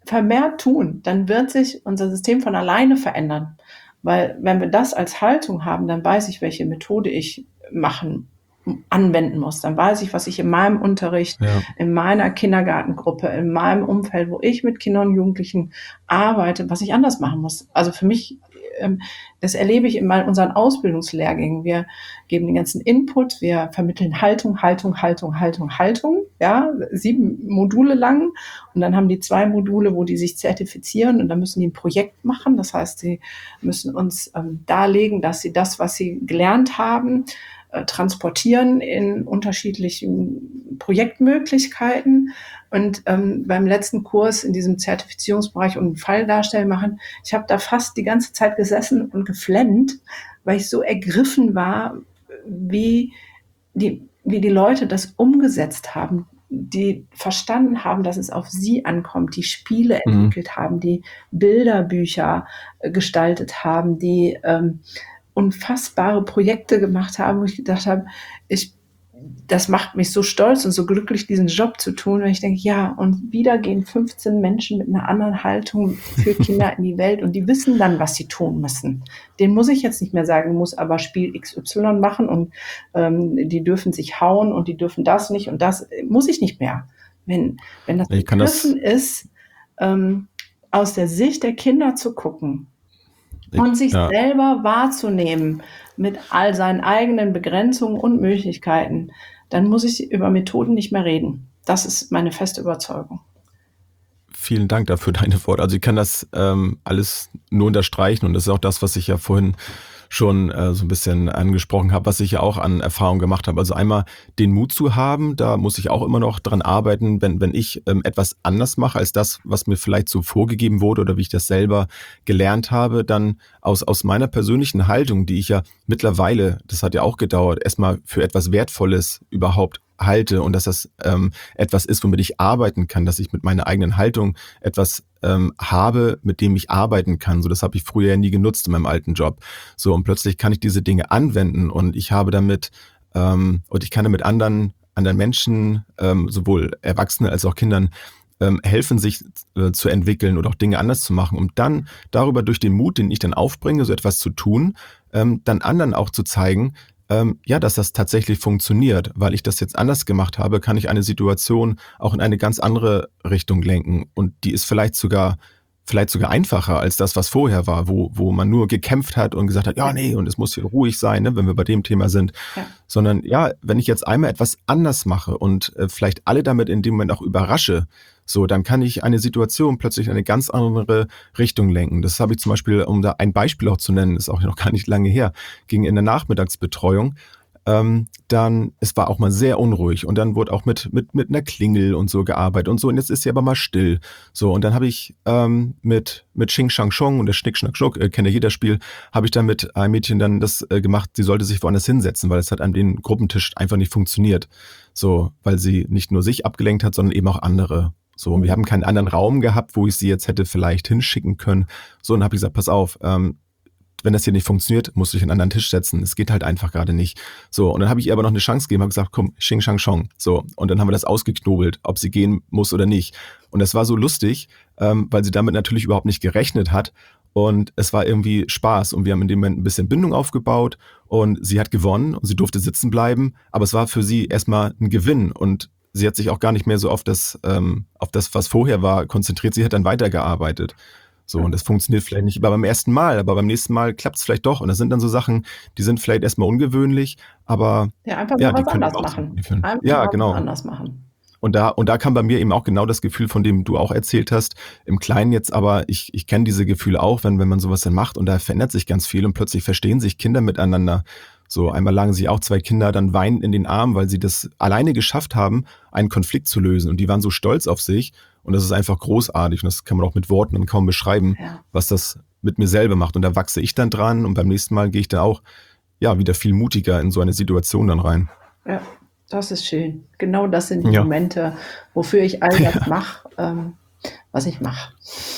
vermehrt tun, dann wird sich unser System von alleine verändern. Weil wenn wir das als Haltung haben, dann weiß ich, welche Methode ich machen, anwenden muss. Dann weiß ich, was ich in meinem Unterricht, ja. in meiner Kindergartengruppe, in meinem Umfeld, wo ich mit Kindern und Jugendlichen arbeite, was ich anders machen muss. Also für mich, das erlebe ich in unseren Ausbildungslehrgängen. Wir geben den ganzen Input, wir vermitteln Haltung, Haltung, Haltung, Haltung, Haltung, ja, sieben Module lang. Und dann haben die zwei Module, wo die sich zertifizieren und dann müssen die ein Projekt machen. Das heißt, sie müssen uns ähm, darlegen, dass sie das, was sie gelernt haben, äh, transportieren in unterschiedlichen Projektmöglichkeiten. Und ähm, beim letzten Kurs in diesem Zertifizierungsbereich und einen Fall darstellen machen, ich habe da fast die ganze Zeit gesessen und geflennt, weil ich so ergriffen war, wie die, wie die Leute das umgesetzt haben, die verstanden haben, dass es auf sie ankommt, die Spiele mhm. entwickelt haben, die Bilderbücher äh, gestaltet haben, die ähm, unfassbare Projekte gemacht haben, wo ich gedacht habe, ich das macht mich so stolz und so glücklich, diesen Job zu tun, wenn ich denke, ja, und wieder gehen fünfzehn Menschen mit einer anderen Haltung für Kinder in die Welt und die wissen dann, was sie tun müssen. Den muss ich jetzt nicht mehr sagen, muss aber Spiel X Y machen und ähm, die dürfen sich hauen und die dürfen das nicht und das muss ich nicht mehr. Wenn, wenn das begriffen ist, ähm, aus der Sicht der Kinder zu gucken ich, und sich ja. selber wahrzunehmen, mit all seinen eigenen Begrenzungen und Möglichkeiten, dann muss ich über Methoden nicht mehr reden. Das ist meine feste Überzeugung. Vielen Dank dafür, deine Worte. Also ich kann das ähm, alles nur unterstreichen und das ist auch das, was ich ja vorhin schon äh, so ein bisschen angesprochen habe, was ich ja auch an Erfahrung gemacht habe. Also einmal den Mut zu haben, da muss ich auch immer noch dran arbeiten, wenn wenn ich ähm, etwas anders mache als das, was mir vielleicht so vorgegeben wurde oder wie ich das selber gelernt habe, dann aus aus meiner persönlichen Haltung, die ich ja mittlerweile, das hat ja auch gedauert, erstmal für etwas Wertvolles überhaupt halte und dass das ähm, etwas ist, womit ich arbeiten kann, dass ich mit meiner eigenen Haltung etwas ähm, habe, mit dem ich arbeiten kann. So, das habe ich früher ja nie genutzt in meinem alten Job. So, und plötzlich kann ich diese Dinge anwenden und ich habe damit ähm, und ich kann damit anderen anderen Menschen, ähm, sowohl Erwachsene als auch Kindern, ähm, helfen, sich äh, zu entwickeln oder auch Dinge anders zu machen, um dann darüber durch den Mut, den ich dann aufbringe, so etwas zu tun, ähm, dann anderen auch zu zeigen, Ähm, ja, dass das tatsächlich funktioniert. Weil ich das jetzt anders gemacht habe, kann ich eine Situation auch in eine ganz andere Richtung lenken. Und die ist vielleicht sogar vielleicht sogar einfacher als das, was vorher war, wo wo man nur gekämpft hat und gesagt hat, ja, nee, und es muss hier ruhig sein, ne, wenn wir bei dem Thema sind. Ja. Sondern ja, wenn ich jetzt einmal etwas anders mache und äh, vielleicht alle damit in dem Moment auch überrasche, so, dann kann ich eine Situation plötzlich in eine ganz andere Richtung lenken. Das habe ich zum Beispiel, um da ein Beispiel auch zu nennen, ist auch noch gar nicht lange her, ging in der Nachmittagsbetreuung. Ähm, dann, es war auch mal sehr unruhig und dann wurde auch mit mit mit einer Klingel und so gearbeitet und so und jetzt ist sie aber mal still. So, und dann habe ich ähm, mit mit Xing Shang Chong und der Schnick Schnack Schnuck, äh, kennt ja jeder Spiel, habe ich dann mit einem Mädchen dann das äh, gemacht, sie sollte sich woanders hinsetzen, weil es hat an dem Gruppentisch einfach nicht funktioniert. So, weil sie nicht nur sich abgelenkt hat, sondern eben auch andere. So, und wir haben keinen anderen Raum gehabt, wo ich sie jetzt hätte vielleicht hinschicken können. So, und dann habe ich gesagt, pass auf, ähm, wenn das hier nicht funktioniert, musst du dich an einen anderen Tisch setzen. Es geht halt einfach gerade nicht. So, und dann habe ich ihr aber noch eine Chance gegeben, habe gesagt, komm, Xing Shang Chong. So, und dann haben wir das ausgeknobelt, ob sie gehen muss oder nicht. Und das war so lustig, ähm, weil sie damit natürlich überhaupt nicht gerechnet hat. Und es war irgendwie Spaß. Und wir haben in dem Moment ein bisschen Bindung aufgebaut und sie hat gewonnen und sie durfte sitzen bleiben. Aber es war für sie erstmal ein Gewinn und sie hat sich auch gar nicht mehr so auf das, ähm, auf das, was vorher war, konzentriert. Sie hat dann weitergearbeitet. So, und das funktioniert vielleicht nicht beim ersten Mal, aber beim nächsten Mal klappt es vielleicht doch. Und das sind dann so Sachen, die sind vielleicht erstmal ungewöhnlich, aber ja, einfach ja, was die können anders auch machen. Einfach ja, genau. anders machen. Und da, und da kam bei mir eben auch genau das Gefühl, von dem du auch erzählt hast, im Kleinen jetzt, aber ich, ich kenne diese Gefühle auch, wenn, wenn man sowas dann macht und da verändert sich ganz viel und plötzlich verstehen sich Kinder miteinander. So, einmal lagen sich auch zwei Kinder dann weinend in den Armen, weil sie das alleine geschafft haben, einen Konflikt zu lösen. Und die waren so stolz auf sich. Und das ist einfach großartig. Und das kann man auch mit Worten dann kaum beschreiben, ja. was das mit mir selber macht. Und da wachse ich dann dran. Und beim nächsten Mal gehe ich dann auch, ja, wieder viel mutiger in so eine Situation dann rein. Ja, das ist schön. Genau das sind die ja. Momente, wofür ich all das mache, ähm, was ich mache.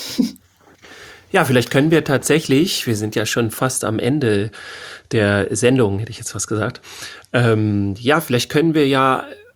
Ja, vielleicht können wir tatsächlich, wir sind ja schon fast am Ende der Sendung, hätte ich jetzt was gesagt. Ähm, ja, vielleicht können wir ja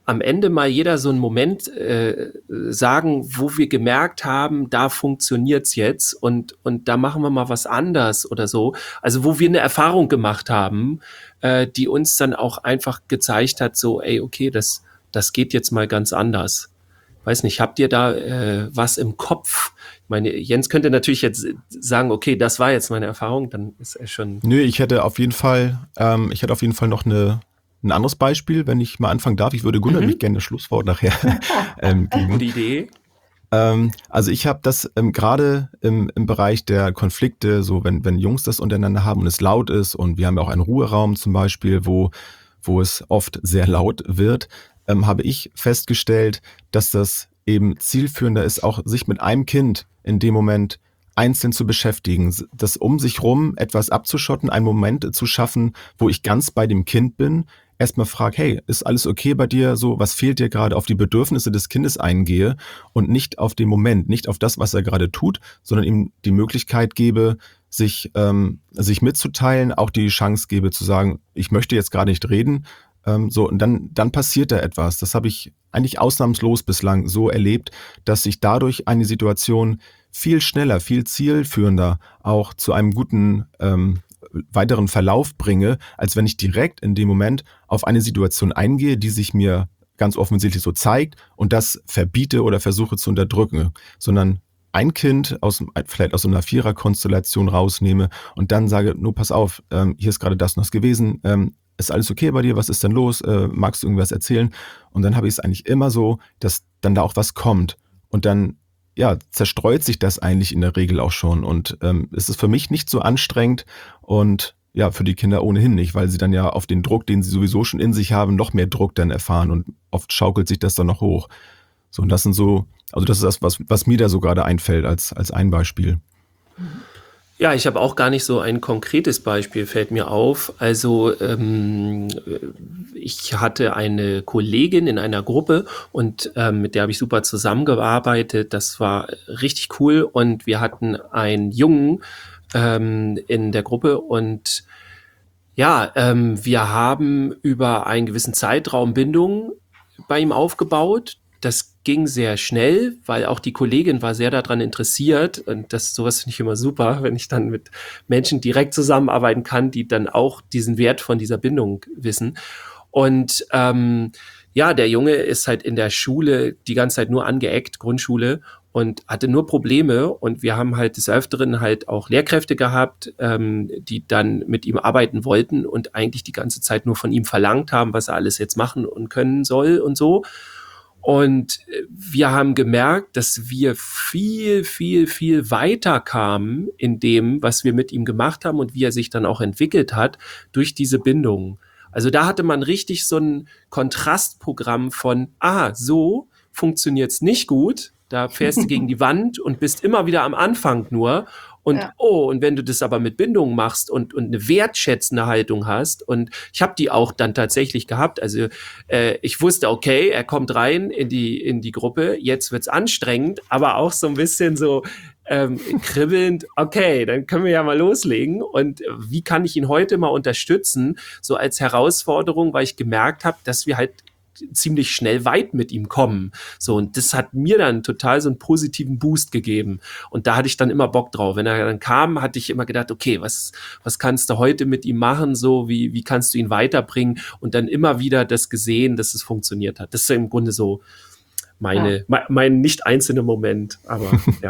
am Ende mal jeder so einen Moment äh, sagen, wo wir gemerkt haben, da funktioniert's jetzt und und da machen wir mal was anders oder so. Also wo wir eine Erfahrung gemacht haben, äh, die uns dann auch einfach gezeigt hat, so, ey, okay, das das geht jetzt mal ganz anders. Weiß nicht, habt ihr da äh, was im Kopf? Ich meine, Jens könnte natürlich jetzt sagen, okay, das war jetzt meine Erfahrung, dann ist er schon. Nö, ich hätte auf jeden Fall, ähm, ich hätte auf jeden Fall noch eine, ein anderes Beispiel, wenn ich mal anfangen darf. Ich würde Gunnar Mhm. nämlich gerne das Schlusswort nachher ähm, geben. Gute Idee. Ähm, also ich habe das ähm, gerade im, im Bereich der Konflikte, so wenn, wenn Jungs das untereinander haben und es laut ist und wir haben ja auch einen Ruheraum zum Beispiel, wo, wo es oft sehr laut wird, ähm, habe ich festgestellt, dass das eben zielführender ist, auch sich mit einem Kind in dem Moment einzeln zu beschäftigen, das um sich rum etwas abzuschotten, einen Moment zu schaffen, wo ich ganz bei dem Kind bin, erstmal frage, hey, ist alles okay bei dir, so, was fehlt dir gerade, auf die Bedürfnisse des Kindes eingehe und nicht auf den Moment, nicht auf das, was er gerade tut, sondern ihm die Möglichkeit gebe, sich, ähm, sich mitzuteilen, auch die Chance gebe zu sagen, ich möchte jetzt gerade nicht reden, ähm, so, und dann, dann passiert da etwas. Das habe ich eigentlich ausnahmslos bislang so erlebt, dass sich dadurch eine Situation viel schneller, viel zielführender auch zu einem guten ähm, weiteren Verlauf bringe, als wenn ich direkt in dem Moment auf eine Situation eingehe, die sich mir ganz offensichtlich so zeigt und das verbiete oder versuche zu unterdrücken, sondern ein Kind aus vielleicht aus so einer Vierer-Konstellation rausnehme und dann sage, nur pass auf, ähm, hier ist gerade das und das gewesen, ähm, ist alles okay bei dir, was ist denn los, äh, magst du irgendwas erzählen? Und dann habe ich es eigentlich immer so, dass dann da auch was kommt und dann ja, zerstreut sich das eigentlich in der Regel auch schon und ähm, es ist für mich nicht so anstrengend und ja, für die Kinder ohnehin nicht, weil sie dann ja auf den Druck, den sie sowieso schon in sich haben, noch mehr Druck dann erfahren und oft schaukelt sich das dann noch hoch. So, und das sind so, also das ist das, was, was mir da so gerade einfällt als, als ein Beispiel. Ja, ich habe auch gar nicht so ein konkretes Beispiel, fällt mir auf. Also ähm, ich hatte eine Kollegin in einer Gruppe und ähm, mit der habe ich super zusammengearbeitet. Das war richtig cool und wir hatten einen Jungen ähm, in der Gruppe und ja, ähm, wir haben über einen gewissen Zeitraum Bindungen bei ihm aufgebaut. Das ging sehr schnell, weil auch die Kollegin war sehr daran interessiert und das sowas finde ich immer super, wenn ich dann mit Menschen direkt zusammenarbeiten kann, die dann auch diesen Wert von dieser Bindung wissen. Und ähm, ja, der Junge ist halt in der Schule die ganze Zeit nur angeeckt, Grundschule, und hatte nur Probleme. Und wir haben halt des Öfteren halt auch Lehrkräfte gehabt, ähm, die dann mit ihm arbeiten wollten und eigentlich die ganze Zeit nur von ihm verlangt haben, was er alles jetzt machen und können soll und so. Und wir haben gemerkt, dass wir viel, viel, viel weiter kamen in dem, was wir mit ihm gemacht haben und wie er sich dann auch entwickelt hat durch diese Bindung. Also da hatte man richtig so ein Kontrastprogramm von, ah, so funktioniert's nicht gut, da fährst du gegen die Wand und bist immer wieder am Anfang nur. Und ja. oh, und wenn du das aber mit Bindung machst und, und eine wertschätzende Haltung hast, und ich habe die auch dann tatsächlich gehabt, also äh, ich wusste, okay, er kommt rein in die, in die Gruppe, jetzt wird's anstrengend, aber auch so ein bisschen so ähm, kribbelnd, okay, dann können wir ja mal loslegen und wie kann ich ihn heute mal unterstützen, so als Herausforderung, weil ich gemerkt habe, dass wir halt ziemlich schnell weit mit ihm kommen. So, und das hat mir dann total so einen positiven Boost gegeben. Und da hatte ich dann immer Bock drauf. Wenn er dann kam, hatte ich immer gedacht, okay, was, was kannst du heute mit ihm machen? So, wie, wie kannst du ihn weiterbringen? Und dann immer wieder das gesehen, dass es funktioniert hat. Das ist im Grunde so meine, ja. mein, mein nicht einzelner Moment, aber ja.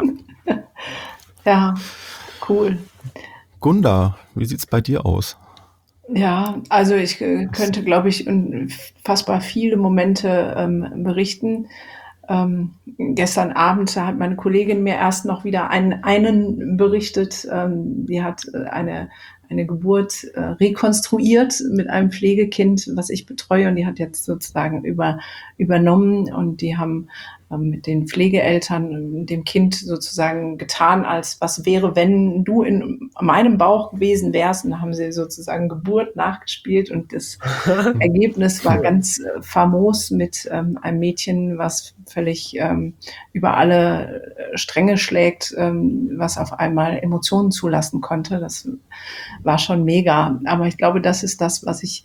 Ja, cool. Gunda, wie sieht's bei dir aus? Ja, also ich äh, könnte, glaube ich, unfassbar viele Momente ähm, berichten. Ähm, gestern Abend hat meine Kollegin mir erst noch wieder einen, einen berichtet. Ähm, die hat eine, eine Geburt äh, rekonstruiert mit einem Pflegekind, was ich betreue. Und die hat jetzt sozusagen über, übernommen. Und die haben ähm, mit den Pflegeeltern dem Kind sozusagen getan, als was wäre, wenn du in meinem Bauch gewesen wärst. Und da haben sie sozusagen Geburt nachgespielt. Und das Ergebnis war ganz äh, famos mit ähm, einem Mädchen, was völlig ähm, über alle Stränge schlägt, ähm, was auf einmal Emotionen zulassen konnte. Das war schon mega. Aber ich glaube, das ist das, was ich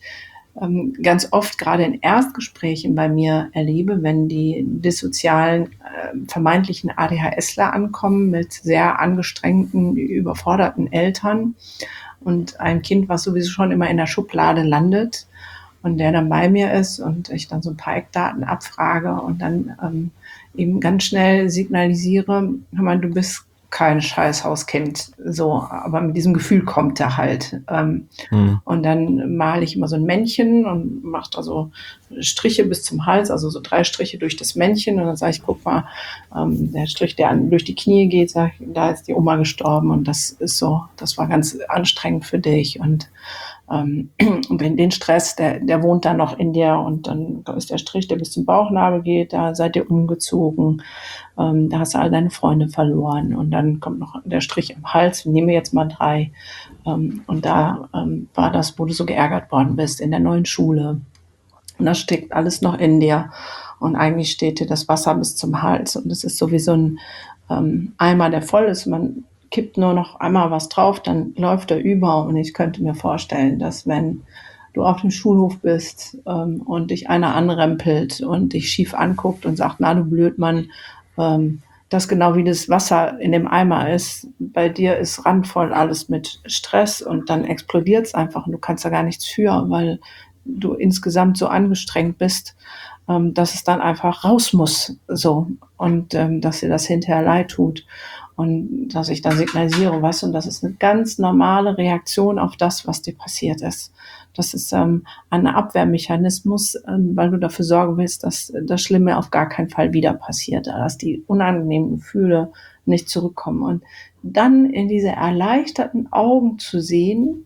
ähm, ganz oft gerade in Erstgesprächen bei mir erlebe, wenn die dissozialen, äh, vermeintlichen ADHSler ankommen mit sehr angestrengten, überforderten Eltern und ein Kind, was sowieso schon immer in der Schublade landet und der dann bei mir ist und ich dann so ein paar Eckdaten abfrage und dann ähm, eben ganz schnell signalisiere, hör mal, du bist kein Scheißhauskind, so, aber mit diesem Gefühl kommt er halt. Ähm, mhm. Und dann male ich immer so ein Männchen und mache da so Striche bis zum Hals, also so drei Striche durch das Männchen und dann sage ich, guck mal, ähm, der Strich, der an, durch die Knie geht, sag ich, da ist die Oma gestorben und das ist so, das war ganz anstrengend für dich und ähm, und wenn den Stress, der, der wohnt dann noch in dir und dann ist der Strich, der bis zum Bauchnabel geht, da seid ihr umgezogen, ähm, da hast du all deine Freunde verloren und dann kommt noch der Strich im Hals, nehmen wir jetzt mal drei ähm, und da ähm, war das, wo du so geärgert worden bist in der neuen Schule und das steckt alles noch in dir und eigentlich steht dir das Wasser bis zum Hals und es ist so wie so ein ähm, Eimer, der voll ist, man kippt nur noch einmal was drauf, dann läuft er über und ich könnte mir vorstellen, dass wenn du auf dem Schulhof bist ähm, und dich einer anrempelt und dich schief anguckt und sagt, na du Blödmann, ähm, das genau wie das Wasser in dem Eimer ist, bei dir ist randvoll alles mit Stress und dann explodiert es einfach und du kannst da gar nichts für, weil du insgesamt so angestrengt bist, ähm, dass es dann einfach raus muss, so und ähm, dass dir das hinterher leid tut. Und dass ich dann signalisiere, was, und das ist eine ganz normale Reaktion auf das, was dir passiert ist. Das ist ähm, ein Abwehrmechanismus, ähm, weil du dafür sorgen willst, dass das Schlimme auf gar keinen Fall wieder passiert, dass die unangenehmen Gefühle nicht zurückkommen. Und dann in diese erleichterten Augen zu sehen,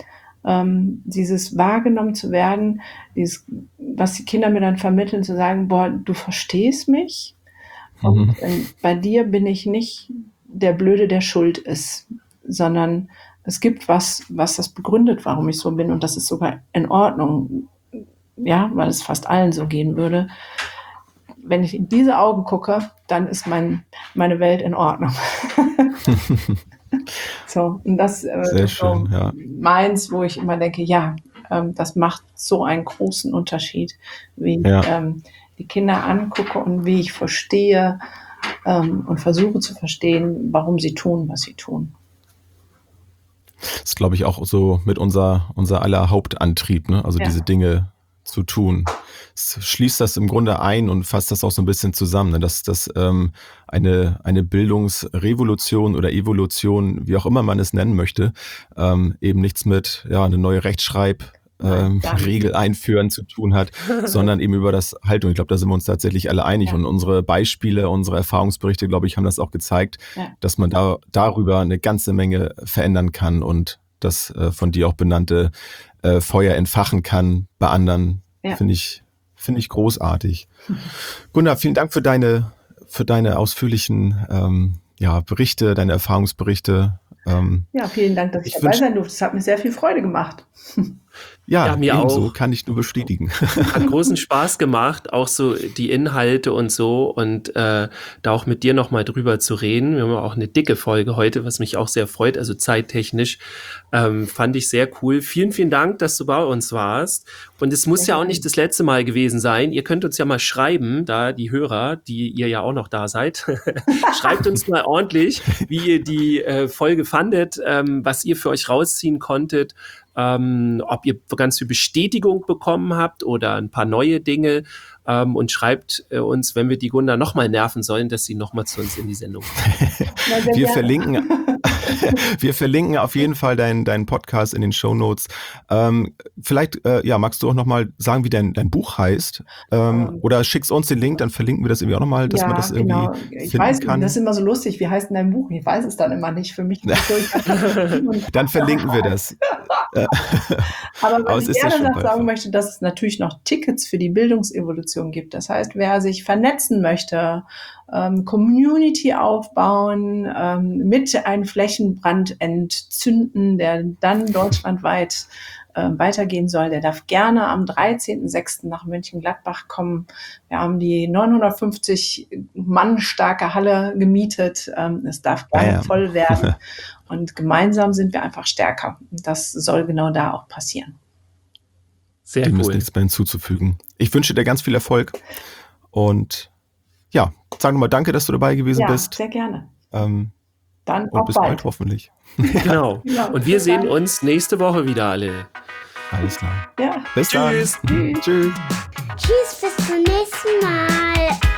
ähm, dieses wahrgenommen zu werden, dieses, was die Kinder mir dann vermitteln, zu sagen, boah, du verstehst mich. Mhm. Und äh, bei dir bin ich nicht der Blöde, der schuld ist, sondern es gibt was, was das begründet, warum ich so bin und das ist sogar in Ordnung, ja, weil es fast allen so gehen würde. Wenn ich in diese Augen gucke, dann ist mein, meine Welt in Ordnung. So, und das äh, Sehr ist so schön, ja. meins, wo ich immer denke, ja, ähm, das macht so einen großen Unterschied, wie ich Ja. ähm, die Kinder angucke und wie ich verstehe, Ähm, und versuche zu verstehen, warum sie tun, was sie tun. Das ist, glaube ich, auch so mit unser, unser aller Hauptantrieb, ne? Also Ja. diese Dinge zu tun. Es schließt das im Grunde ein und fasst das auch so ein bisschen zusammen, ne? Dass das ähm, eine, eine Bildungsrevolution oder Evolution, wie auch immer man es nennen möchte, ähm, eben nichts mit ja eine neue Rechtschreib- Ähm, Regel einführen zu tun hat, sondern eben über das Haltung. Ich glaube, da sind wir uns tatsächlich alle einig. Ja. Und unsere Beispiele, unsere Erfahrungsberichte, glaube ich, haben das auch gezeigt, Ja. dass man da darüber eine ganze Menge verändern kann und das äh, von dir auch benannte äh, Feuer entfachen kann bei anderen. Ja. Finde ich, finde ich großartig. Gunnar, vielen Dank für deine, für deine ausführlichen ähm, ja, Berichte, deine Erfahrungsberichte. Ähm, Ja, vielen Dank, dass ich, ich dabei wünsch- sein durfte. Es hat mir sehr viel Freude gemacht. Ja, Ja, mir ebenso, auch. kann ich nur bestätigen. Hat großen Spaß gemacht, auch so die Inhalte und so und äh, da auch mit dir nochmal drüber zu reden. Wir haben auch eine dicke Folge heute, was mich auch sehr freut, also zeittechnisch. Ähm, fand ich sehr cool. Vielen, vielen Dank, dass du bei uns warst. Und es muss Sehr ja auch gerne. nicht das letzte Mal gewesen sein. Ihr könnt uns ja mal schreiben, da die Hörer, die ihr ja auch noch da seid. Schreibt uns mal ordentlich, wie ihr die äh, Folge fandet, ähm, was ihr für euch rausziehen konntet. Ähm, ob ihr ganz viel Bestätigung bekommen habt oder ein paar neue Dinge ähm, und schreibt äh, uns, wenn wir die Gunda nochmal nerven sollen, dass sie nochmal zu uns in die Sendung kommt. Ja, sehr Wir gerne. verlinken, wir verlinken auf jeden Fall deinen deinen Podcast in den Shownotes. Ähm, vielleicht, äh, ja, magst du auch nochmal sagen, wie dein, dein Buch heißt? Ähm, Ähm, oder schickst uns den Link, dann verlinken wir das irgendwie auch nochmal, dass ja, man das irgendwie genau. Ich finden weiß, kann. das ist immer so lustig. Wie heißt denn dein Buch? Ich weiß es dann immer nicht. Für mich ist es so, ich Dann verlinken wir das. Äh, Aber Aber was es ich ist ja gerne schon noch bald sagen so. möchte, dass es natürlich noch Tickets für die Bildungsevolution gibt. Das heißt, wer sich vernetzen möchte, ähm, Community aufbauen, ähm, mit einem Flächenbrand entzünden, der dann deutschlandweit äh, weitergehen soll, der darf gerne am dreizehnten sechsten nach Mönchengladbach kommen. Wir haben die neunhundertfünfzig Mann starke Halle gemietet. Ähm, es darf gerne Bam. voll werden. Und gemeinsam sind wir einfach stärker. Und das soll genau da auch passieren. Sehr Dem cool. ist nichts mehr hinzuzufügen. Ich wünsche dir ganz viel Erfolg und ja, sag nochmal danke, dass du dabei gewesen Ja, bist. sehr gerne. Ähm, Dann und auch bis bald. bald hoffentlich. Genau. Ja, Und wir bis sehen dann. uns nächste Woche wieder alle. Alles klar. Ja. Bis Tschüss. dann. Tschüss. Tschüss, bis zum nächsten Mal.